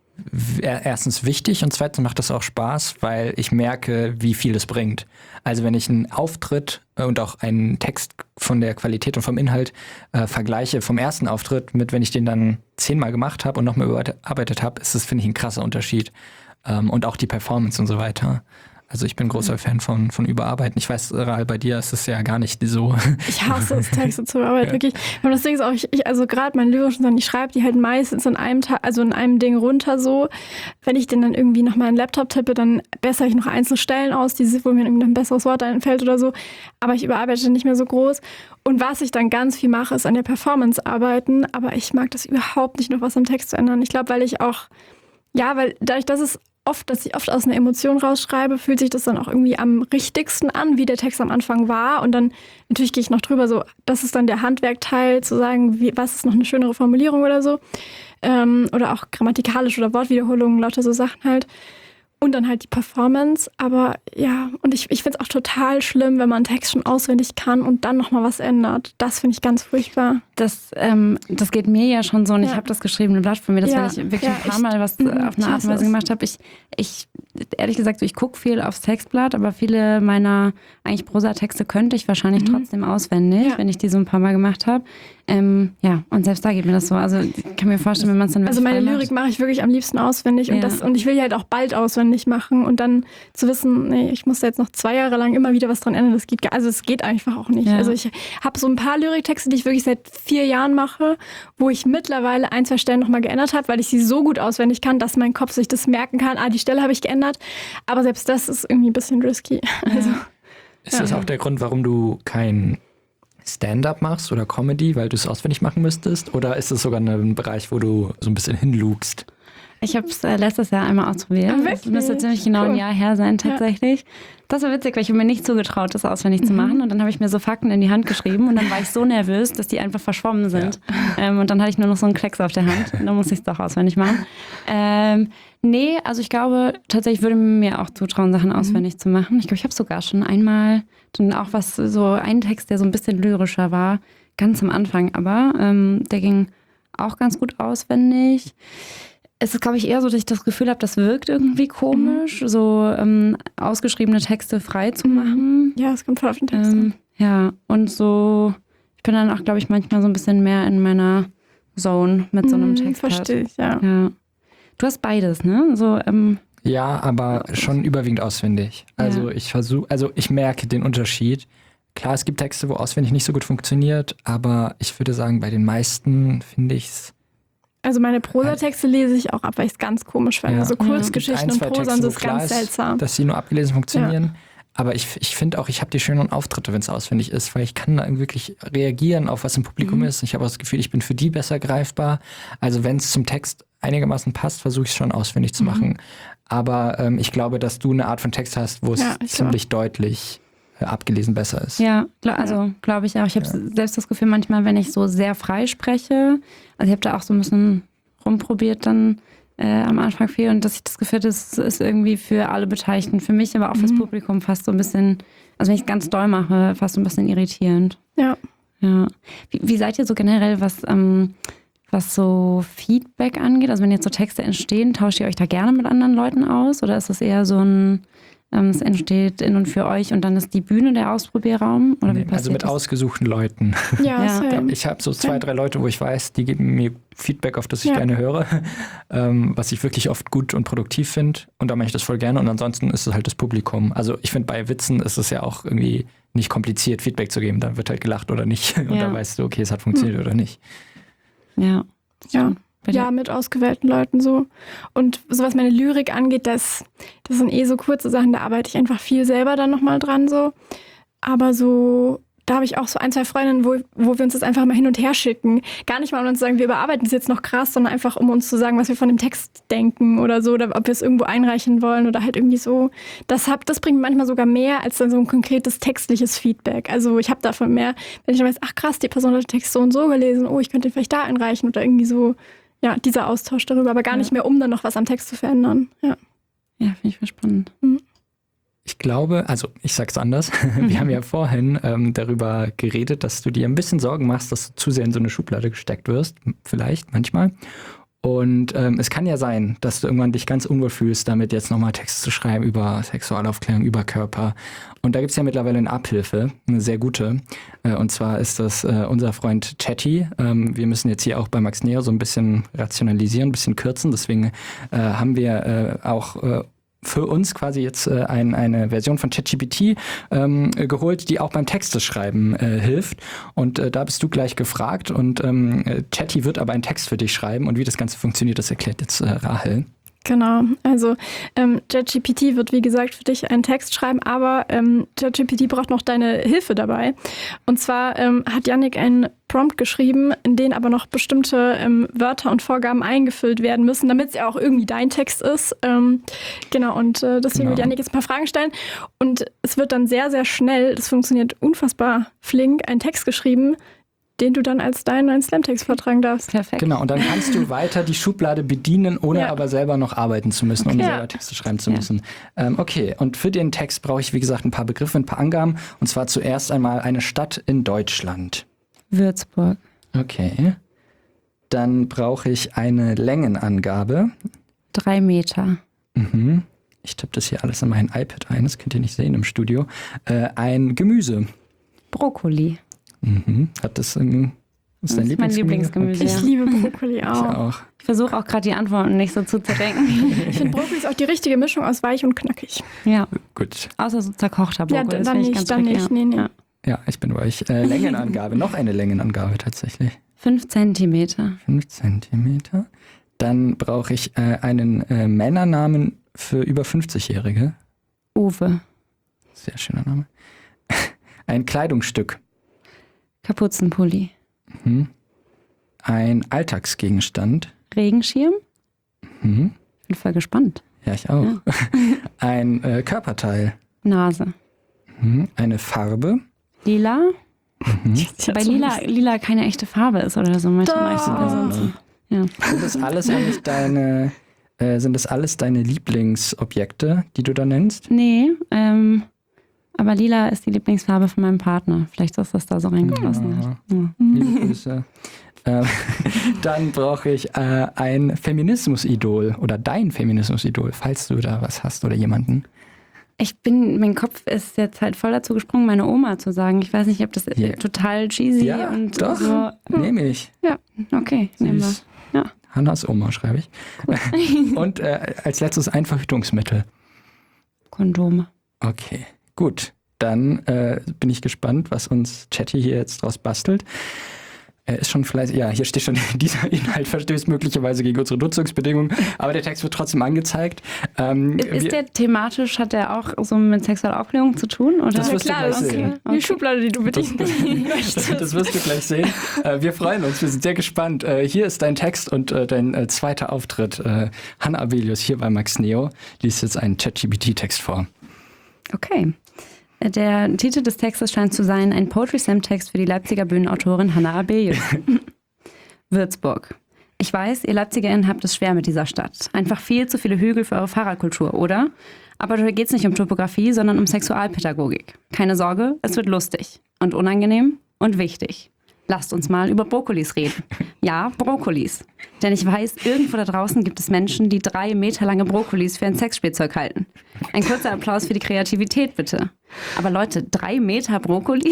erstens wichtig und zweitens macht das auch Spaß, weil ich merke, wie viel es bringt. Also wenn ich einen Auftritt und auch einen Text von der Qualität und vom Inhalt äh, vergleiche vom ersten Auftritt mit, wenn ich den dann zehnmal gemacht habe und nochmal überarbeitet habe, ist das, finde ich, ein krasser Unterschied. Ähm, und auch die Performance und so weiter. Also ich bin ein großer Fan von, von Überarbeiten. Ich weiß, Rahel, bei dir ist es ja gar nicht so. Ich hasse es, Texte zu überarbeiten, ja. wirklich. Und das Ding ist auch, ich, ich also gerade meine lyrischen Sachen, ich schreibe die halt meistens in einem Tag, also in einem Ding runter so. Wenn ich den dann irgendwie noch mal in den Laptop tippe, dann bessere ich noch einzelne Stellen aus, die, wo mir irgendwie ein besseres Wort einfällt oder so. Aber ich überarbeite nicht mehr so groß. Und was ich dann ganz viel mache, ist an der Performance arbeiten. Aber ich mag das überhaupt nicht, noch was am Text zu ändern. Ich glaube, weil ich auch, ja, weil dadurch, dass es oft, dass ich oft aus einer Emotion rausschreibe, fühlt sich das dann auch irgendwie am richtigsten an, wie der Text am Anfang war. Und dann, natürlich gehe ich noch drüber, so, das ist dann der Handwerkteil, zu sagen, wie, was ist noch eine schönere Formulierung oder so. Ähm, oder auch grammatikalisch oder Wortwiederholungen, lauter so Sachen halt. Und dann halt die Performance. Aber ja, und ich, ich finde es auch total schlimm, wenn man einen Text schon auswendig kann und dann nochmal was ändert. Das finde ich ganz furchtbar. Das, ähm, das geht mir ja schon so. Und ja. ich habe das geschriebene Blatt von mir, das, ja. weil ich wirklich ja, ein paar ich, Mal was mh, auf eine Art und Weise gemacht habe. Ich, ich, ehrlich gesagt, so, ich gucke viel aufs Textblatt, aber viele meiner eigentlich Prosatexte könnte ich wahrscheinlich mhm. trotzdem auswendig, ja. wenn ich die so ein paar Mal gemacht habe. Ähm, ja, und selbst da geht mir das so. Also ich kann mir vorstellen, wenn man es dann Also meine Lyrik mache ich wirklich am liebsten auswendig. Ja. Und, das, und ich will die halt auch bald auswendig machen. Und dann zu wissen, nee, ich muss da jetzt noch zwei Jahre lang immer wieder was dran ändern, das geht gar, also es geht einfach auch nicht. Ja. Also ich habe so ein paar Lyriktexte, die ich wirklich seit vier Jahren mache, wo ich mittlerweile ein, zwei Stellen nochmal geändert habe, weil ich sie so gut auswendig kann, dass mein Kopf sich das merken kann. Ah, die Stelle habe ich geändert. Aber selbst das ist irgendwie ein bisschen risky. Ja. Also, ist ja. das auch der Grund, warum du kein Stand-up machst oder Comedy, weil du es auswendig machen müsstest? Oder ist es sogar ein Bereich, wo du so ein bisschen hinlugst? Ich habe es äh, letztes Jahr einmal ausprobiert. Ah, das müsste ziemlich genau cool. ein Jahr her sein tatsächlich. Ja. Das war witzig, weil ich mir nicht zugetraut, das auswendig mhm. zu machen. Und dann habe ich mir so Fakten in die Hand geschrieben und dann war ich so nervös, dass die einfach verschwommen sind. Ja. Ähm, und dann hatte ich nur noch so einen Klecks auf der Hand und dann musste ich es doch auswendig machen. Ähm, nee, also ich glaube, tatsächlich würde mir auch zutrauen, Sachen auswendig mhm. zu machen. Ich glaube, ich habe sogar schon einmal dann auch was, so einen Text, der so ein bisschen lyrischer war, ganz am Anfang aber. Ähm, der ging auch ganz gut auswendig. Es ist, glaube ich, eher so, dass ich das Gefühl habe, das wirkt irgendwie komisch, mhm. so ähm, ausgeschriebene Texte frei zu machen. Ja, es kommt voll auf den Text. Ähm, ja, und so, ich bin dann auch, glaube ich, manchmal so ein bisschen mehr in meiner Zone mit so einem mhm, Text. Verstehe ich, ja. ja. Du hast beides, ne? So, ähm, ja, aber schon überwiegend auswendig. Also ja. ich versuche, also ich merke den Unterschied. Klar, es gibt Texte, wo auswendig nicht so gut funktioniert, aber ich würde sagen, bei den meisten finde ich es. Also meine Prosatexte lese ich auch ab, weil ich es ganz komisch finde. Ja. So Kurzgeschichten und Prosa und so ist ganz seltsam. Ist, dass sie nur abgelesen funktionieren. Ja. Aber ich, ich finde auch, ich habe die schöneren Auftritte, wenn es auswendig ist, weil ich kann da wirklich reagieren auf was im Publikum mhm. ist. Ich habe auch das Gefühl, ich bin für die besser greifbar. Also wenn es zum Text einigermaßen passt, versuche ich es schon auswendig zu mhm. machen. Aber ähm, ich glaube, dass du eine Art von Text hast, wo es ja, ziemlich auch. deutlich äh, abgelesen besser ist. Ja, also glaube ich auch. Ich habe ja. selbst das Gefühl, manchmal, wenn ich so sehr frei spreche, also ich habe da auch so ein bisschen rumprobiert dann äh, am Anfang viel und dass ich das Gefühl habe, das ist irgendwie für alle Beteiligten, für mich, aber auch fürs mhm. Publikum fast so ein bisschen, also wenn ich es ganz doll mache, fast so ein bisschen irritierend. Ja. ja. Wie, wie seid ihr so generell, was, ähm, was so Feedback angeht? Also wenn jetzt so Texte entstehen, tauscht ihr euch da gerne mit anderen Leuten aus oder ist das eher so ein Ähm, es entsteht in und für euch und dann ist die Bühne der Ausprobierraum? Oder wie passiert also mit das? Ausgesuchten Leuten. Ja, ja. Ich habe so zwei, drei Leute, wo ich weiß, die geben mir Feedback, auf das ich ja. gerne höre, ähm, was ich wirklich oft gut und produktiv finde. Und da mache ich das voll gerne. Und ansonsten ist es halt das Publikum. Also ich finde, bei Witzen ist es ja auch irgendwie nicht kompliziert, Feedback zu geben. Dann wird halt gelacht oder nicht. Und ja. dann weißt du, okay, es hat funktioniert hm. oder nicht. Ja. Ja. Ja, mit ausgewählten Leuten so. Und so was meine Lyrik angeht, das, das sind eh so kurze Sachen, da arbeite ich einfach viel selber dann nochmal dran so. Aber so da habe ich auch so ein, zwei Freundinnen, wo, wo wir uns das einfach mal hin und her schicken. Gar nicht mal, um uns zu sagen, wir überarbeiten es jetzt noch krass, sondern einfach, um uns zu sagen, was wir von dem Text denken oder so, oder ob wir es irgendwo einreichen wollen oder halt irgendwie so. Das, hab, das bringt manchmal sogar mehr als dann so ein konkretes textliches Feedback. Also ich habe davon mehr, wenn ich dann weiß, ach krass, die Person hat den Text so und so gelesen, oh, ich könnte den vielleicht da einreichen oder irgendwie so, ja, dieser Austausch darüber, aber gar ja. nicht mehr, um dann noch was am Text zu verändern. Ja, ja finde ich voll spannend. Mhm. Ich glaube, also ich sag's anders, wir haben ja vorhin ähm, darüber geredet, dass du dir ein bisschen Sorgen machst, dass du zu sehr in so eine Schublade gesteckt wirst, vielleicht manchmal. Und ähm, es kann ja sein, dass du irgendwann dich ganz unwohl fühlst, damit jetzt nochmal Texte zu schreiben über Sexualaufklärung, über Körper. Und da gibt's ja mittlerweile eine Abhilfe, eine sehr gute. Äh, und zwar ist das äh, unser Freund Chatty. Ähm, wir müssen jetzt hier auch bei Max Neo so ein bisschen rationalisieren, ein bisschen kürzen. Deswegen äh, haben wir äh, auch äh, für uns quasi jetzt äh, ein, eine Version von ChatGPT ähm, geholt, die auch beim Texteschreiben äh, hilft. Und äh, da bist du gleich gefragt. Und ähm, Chatty wird aber einen Text für dich schreiben. Und wie das Ganze funktioniert, das erklärt jetzt äh, Rahel. Genau, also ähm, ChatGPT wird wie gesagt für dich einen Text schreiben, aber ähm, ChatGPT braucht noch deine Hilfe dabei. Und zwar ähm, hat Yannick einen Prompt geschrieben, in den aber noch bestimmte ähm, Wörter und Vorgaben eingefüllt werden müssen, damit es ja auch irgendwie dein Text ist. Ähm, genau, und äh, deswegen Genau. wird Yannick jetzt ein paar Fragen stellen. Und es wird dann sehr, sehr schnell, das funktioniert unfassbar flink, ein Text geschrieben, den du dann als deinen neuen Slam-Text vortragen darfst. Perfekt. Genau, und dann kannst du weiter die Schublade bedienen, ohne Ja. aber selber noch arbeiten zu müssen, um Okay. selber Texte schreiben zu Ja. müssen. Ähm, okay, und für den Text brauche ich, wie gesagt, ein paar Begriffe, ein paar Angaben. Und zwar zuerst einmal eine Stadt in Deutschland. Würzburg. Okay. Dann brauche ich eine Längenangabe. Drei Meter. Mhm. Ich tippe das hier alles in mein iPad ein, das könnt ihr nicht sehen im Studio. Äh, ein Gemüse. Brokkoli. Mhm. Hat das ein, ist dein Das ist mein Lieblingsgemüse? Lieblingsgemüse. Ich Ja. liebe Brokkoli Ich auch. auch. Ich versuche auch gerade die Antworten nicht so zuzudenken. Ich finde, Brokkoli ist auch die richtige Mischung aus weich und knackig. Ja, Gut. außer so zerkochter Ja, Brokkoli. dann das finde ich nicht, ganz dann schrecklich. nicht. Nee, nee. Ja. Ja, ich bin bei euch. Äh, Längenangabe, noch eine Längenangabe tatsächlich. Fünf Zentimeter. Fünf Zentimeter. Dann brauche ich äh, einen äh, Männernamen für über fünfzigjährige. Uwe. Sehr schöner Name. Ein Kleidungsstück. Kapuzenpulli. Mhm. Ein Alltagsgegenstand. Regenschirm. Mhm. Bin voll gespannt. Ja, ich auch. Ja. Ein äh, Körperteil. Nase. Mhm. Eine Farbe. Lila. Mhm. Bei lila, lila keine echte Farbe ist oder so. Manchmal mache ich so Personen zu. Ja. Sind das alles eigentlich deine, äh, sind das alles deine Lieblingsobjekte, die du da nennst? Nee, ähm, aber lila ist die Lieblingsfarbe von meinem Partner. Vielleicht ist das da so reingeflossen. Ja. Ja. Liebe Grüße. ähm, dann brauche ich äh, ein Feminismus-Idol oder dein Feminismus-Idol, falls du da was hast oder jemanden. Ich bin, mein Kopf ist jetzt halt voll dazu gesprungen, meine Oma zu sagen. Ich weiß nicht, ob das Yeah. total cheesy Ja, und doch. so. Nehme ich. Ja, okay, nehmen wir. Süß. Ja. Hannas Oma schreibe ich. Und äh, als letztes ein Verhütungsmittel. Kondome. Okay, gut. Dann äh, bin ich gespannt, was uns Chatty hier jetzt draus bastelt. Er ist schon fleißig. Ja, hier steht schon, dieser Inhalt verstößt möglicherweise gegen unsere Nutzungsbedingungen, aber der Text wird trotzdem angezeigt. Ähm, Ist wir- der thematisch, hat der auch so mit Sexualaufklärung zu tun? Oder? Das Ja wirst du klar, gleich das ist sehen. die Schublade, die du Das, bedienen das, möchtest. das wirst du gleich sehen. Äh, wir freuen uns, wir sind sehr gespannt. Äh, hier ist dein Text und äh, dein äh, zweiter Auftritt. Äh, Hannah Abelius hier bei Max Neo liest jetzt einen ChatGPT-Text vor. Okay. Der Titel des Textes scheint zu sein, ein Poetry Slam Text für die Leipziger Bühnenautorin Hannah Abelius. Würzburg. Ich weiß, ihr LeipzigerInnen habt es schwer mit dieser Stadt. Einfach viel zu viele Hügel für eure Fahrradkultur, oder? Aber heute geht es nicht um Topografie, sondern um Sexualpädagogik. Keine Sorge, es wird lustig und unangenehm und wichtig. Lasst uns mal über Brokkolis reden. Ja, Brokkolis. Denn ich weiß, irgendwo da draußen gibt es Menschen, die drei Meter lange Brokkolis für ein Sexspielzeug halten. Ein kurzer Applaus für die Kreativität, bitte. Aber Leute, drei Meter Brokkoli?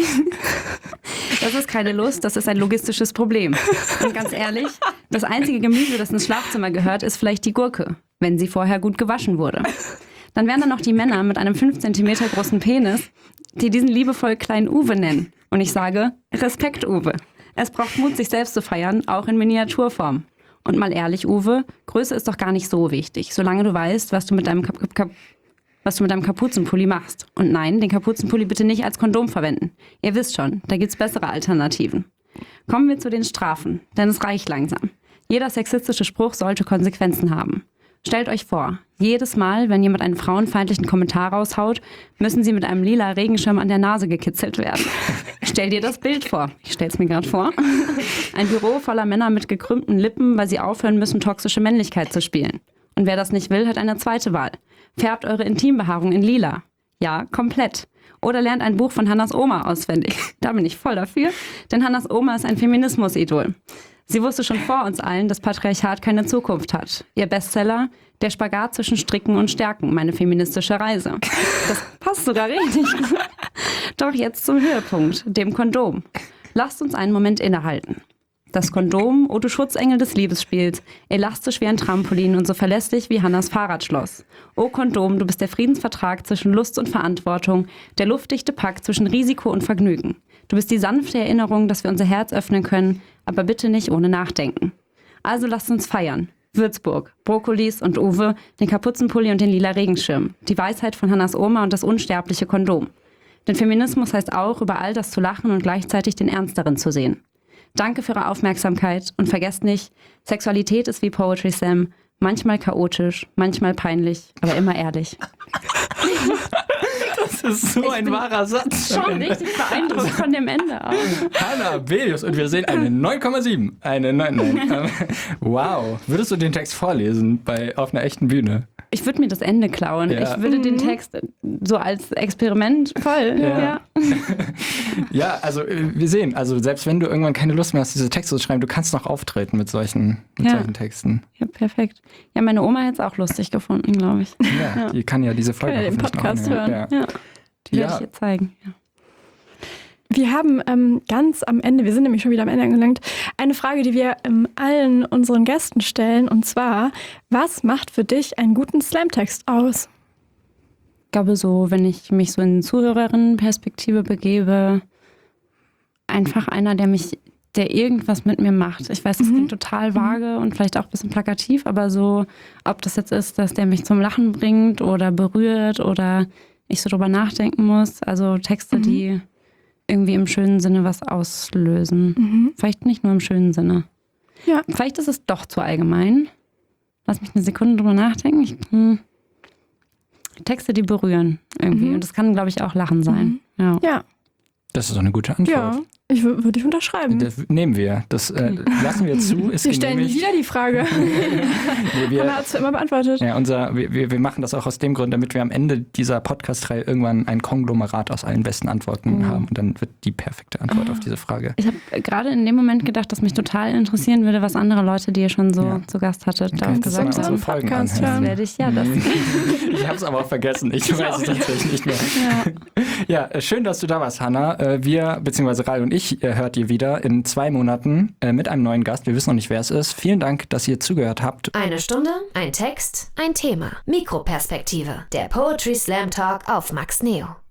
Das ist keine Lust, das ist ein logistisches Problem. Und ganz ehrlich, das einzige Gemüse, das ins Schlafzimmer gehört, ist vielleicht die Gurke, wenn sie vorher gut gewaschen wurde. Dann wären da noch die Männer mit einem fünf Zentimeter großen Penis, die diesen liebevoll kleinen Uwe nennen. Und ich sage, Respekt, Uwe. Es braucht Mut, sich selbst zu feiern, auch in Miniaturform. Und mal ehrlich, Uwe, Größe ist doch gar nicht so wichtig, solange du weißt, was du mit deinem Kap Kap Kap was du mit deinem Kapuzenpulli machst. Und nein, den Kapuzenpulli bitte nicht als Kondom verwenden. Ihr wisst schon, da gibt's bessere Alternativen. Kommen wir zu den Strafen, denn es reicht langsam. Jeder sexistische Spruch sollte Konsequenzen haben. Stellt euch vor, jedes Mal, wenn jemand einen frauenfeindlichen Kommentar raushaut, müssen sie mit einem lila Regenschirm an der Nase gekitzelt werden. Stell dir das Bild vor. Ich stell's mir gerade vor. Ein Büro voller Männer mit gekrümmten Lippen, weil sie aufhören müssen, toxische Männlichkeit zu spielen. Und wer das nicht will, hat eine zweite Wahl. Färbt eure Intimbehaarung in lila. Ja, komplett. Oder lernt ein Buch von Hannas Oma auswendig. Da bin ich voll dafür, denn Hannas Oma ist ein Feminismus-Idol. Sie wusste schon vor uns allen, dass Patriarchat keine Zukunft hat. Ihr Bestseller, Der Spagat zwischen Stricken und Stärken, meine feministische Reise. Das passt sogar richtig. Doch jetzt zum Höhepunkt, dem Kondom. Lasst uns einen Moment innehalten. Das Kondom, o du Schutzengel des Liebesspiels, elastisch wie ein Trampolin und so verlässlich wie Hannas Fahrradschloss. O Kondom, du bist der Friedensvertrag zwischen Lust und Verantwortung, der luftdichte Pakt zwischen Risiko und Vergnügen. Du bist die sanfte Erinnerung, dass wir unser Herz öffnen können, aber bitte nicht ohne Nachdenken. Also lasst uns feiern. Würzburg, Brokkolis und Uwe, den Kapuzenpulli und den lila Regenschirm. Die Weisheit von Hannas Oma und das unsterbliche Kondom. Denn Feminismus heißt auch, über all das zu lachen und gleichzeitig den Ernst darin zu sehen. Danke für eure Aufmerksamkeit und vergesst nicht, Sexualität ist wie Poetry Slam, manchmal chaotisch, manchmal peinlich, aber immer ehrlich. Das ist so ein wahrer Satz. Schon richtig beeindruckt von dem Ende auch. Hannah Belius und wir sehen eine neun Komma sieben. Eine neun, nein. Wow. Würdest du den Text vorlesen bei, auf einer echten Bühne? Ich würde mir das Ende klauen. Ja. Ich würde den Text so als Experiment voll. Ja. Ja. Ja, also wir sehen, also selbst wenn du irgendwann keine Lust mehr hast, diese Texte zu schreiben, du kannst noch auftreten mit solchen, mit Ja. solchen Texten. Ja, perfekt. Ja, meine Oma hat es auch lustig gefunden, glaube ich. Ja, Ja. die kann ja diese Folge Kann ja den hoffentlich noch Podcast anhören. hören. Ja. Ja, die werde Ja. ich ihr zeigen. Ja. Wir haben ähm, ganz am Ende, wir sind nämlich schon wieder am Ende angelangt, eine Frage, die wir ähm, allen unseren Gästen stellen. Und zwar, was macht für dich einen guten Slamtext aus? Ich glaube so, wenn ich mich so in Zuhörerinnenperspektive begebe, einfach einer, der mich, der irgendwas mit mir macht. Ich weiß, das klingt total vage und vielleicht auch ein bisschen plakativ, aber so, ob das jetzt ist, dass der mich zum Lachen bringt oder berührt oder ich so drüber nachdenken muss. Also Texte, die irgendwie im schönen Sinne was auslösen. Mhm. Vielleicht nicht nur im schönen Sinne. Ja. Vielleicht ist es doch zu allgemein. Lass mich eine Sekunde drüber nachdenken. Ich, hm. Texte, die berühren irgendwie. Mhm. Und das kann, glaube ich, auch Lachen sein. Ja. Ja, Das ist doch eine gute Antwort. ja, ich wür- würde ich unterschreiben. Das nehmen wir. Das äh, lassen wir zu. Ist Wir stellen nie genehmigt. wieder die Frage. Nee, wir, Hannah hat es immer beantwortet. ja, unser, wir, wir wir machen das auch aus dem Grund, damit wir am Ende dieser Podcast-Reihe irgendwann ein Konglomerat aus allen besten Antworten haben. Und dann wird die perfekte Antwort auf diese Frage. Ich habe gerade in dem Moment gedacht, dass mich total interessieren würde, was andere Leute, die ihr schon so Ja. zu Gast hattet, da kannst du gesagt mal unseren unsere haben. Folgen Podcast anhören. hören. Das werde ich, ja, das. Ich habe es aber auch vergessen. Ich weiß es tatsächlich nicht mehr. Ja, äh, schön, dass du da warst, Hannah. Äh, Wir, beziehungsweise Ral und ich, äh, hört ihr wieder in zwei Monaten äh, mit einem neuen Gast. Wir wissen noch nicht, wer es ist. Vielen Dank, dass ihr zugehört habt. Eine Stunde, ein Text, ein Thema. Mikroperspektive. Der Poetry Slam Talk auf Max Neo.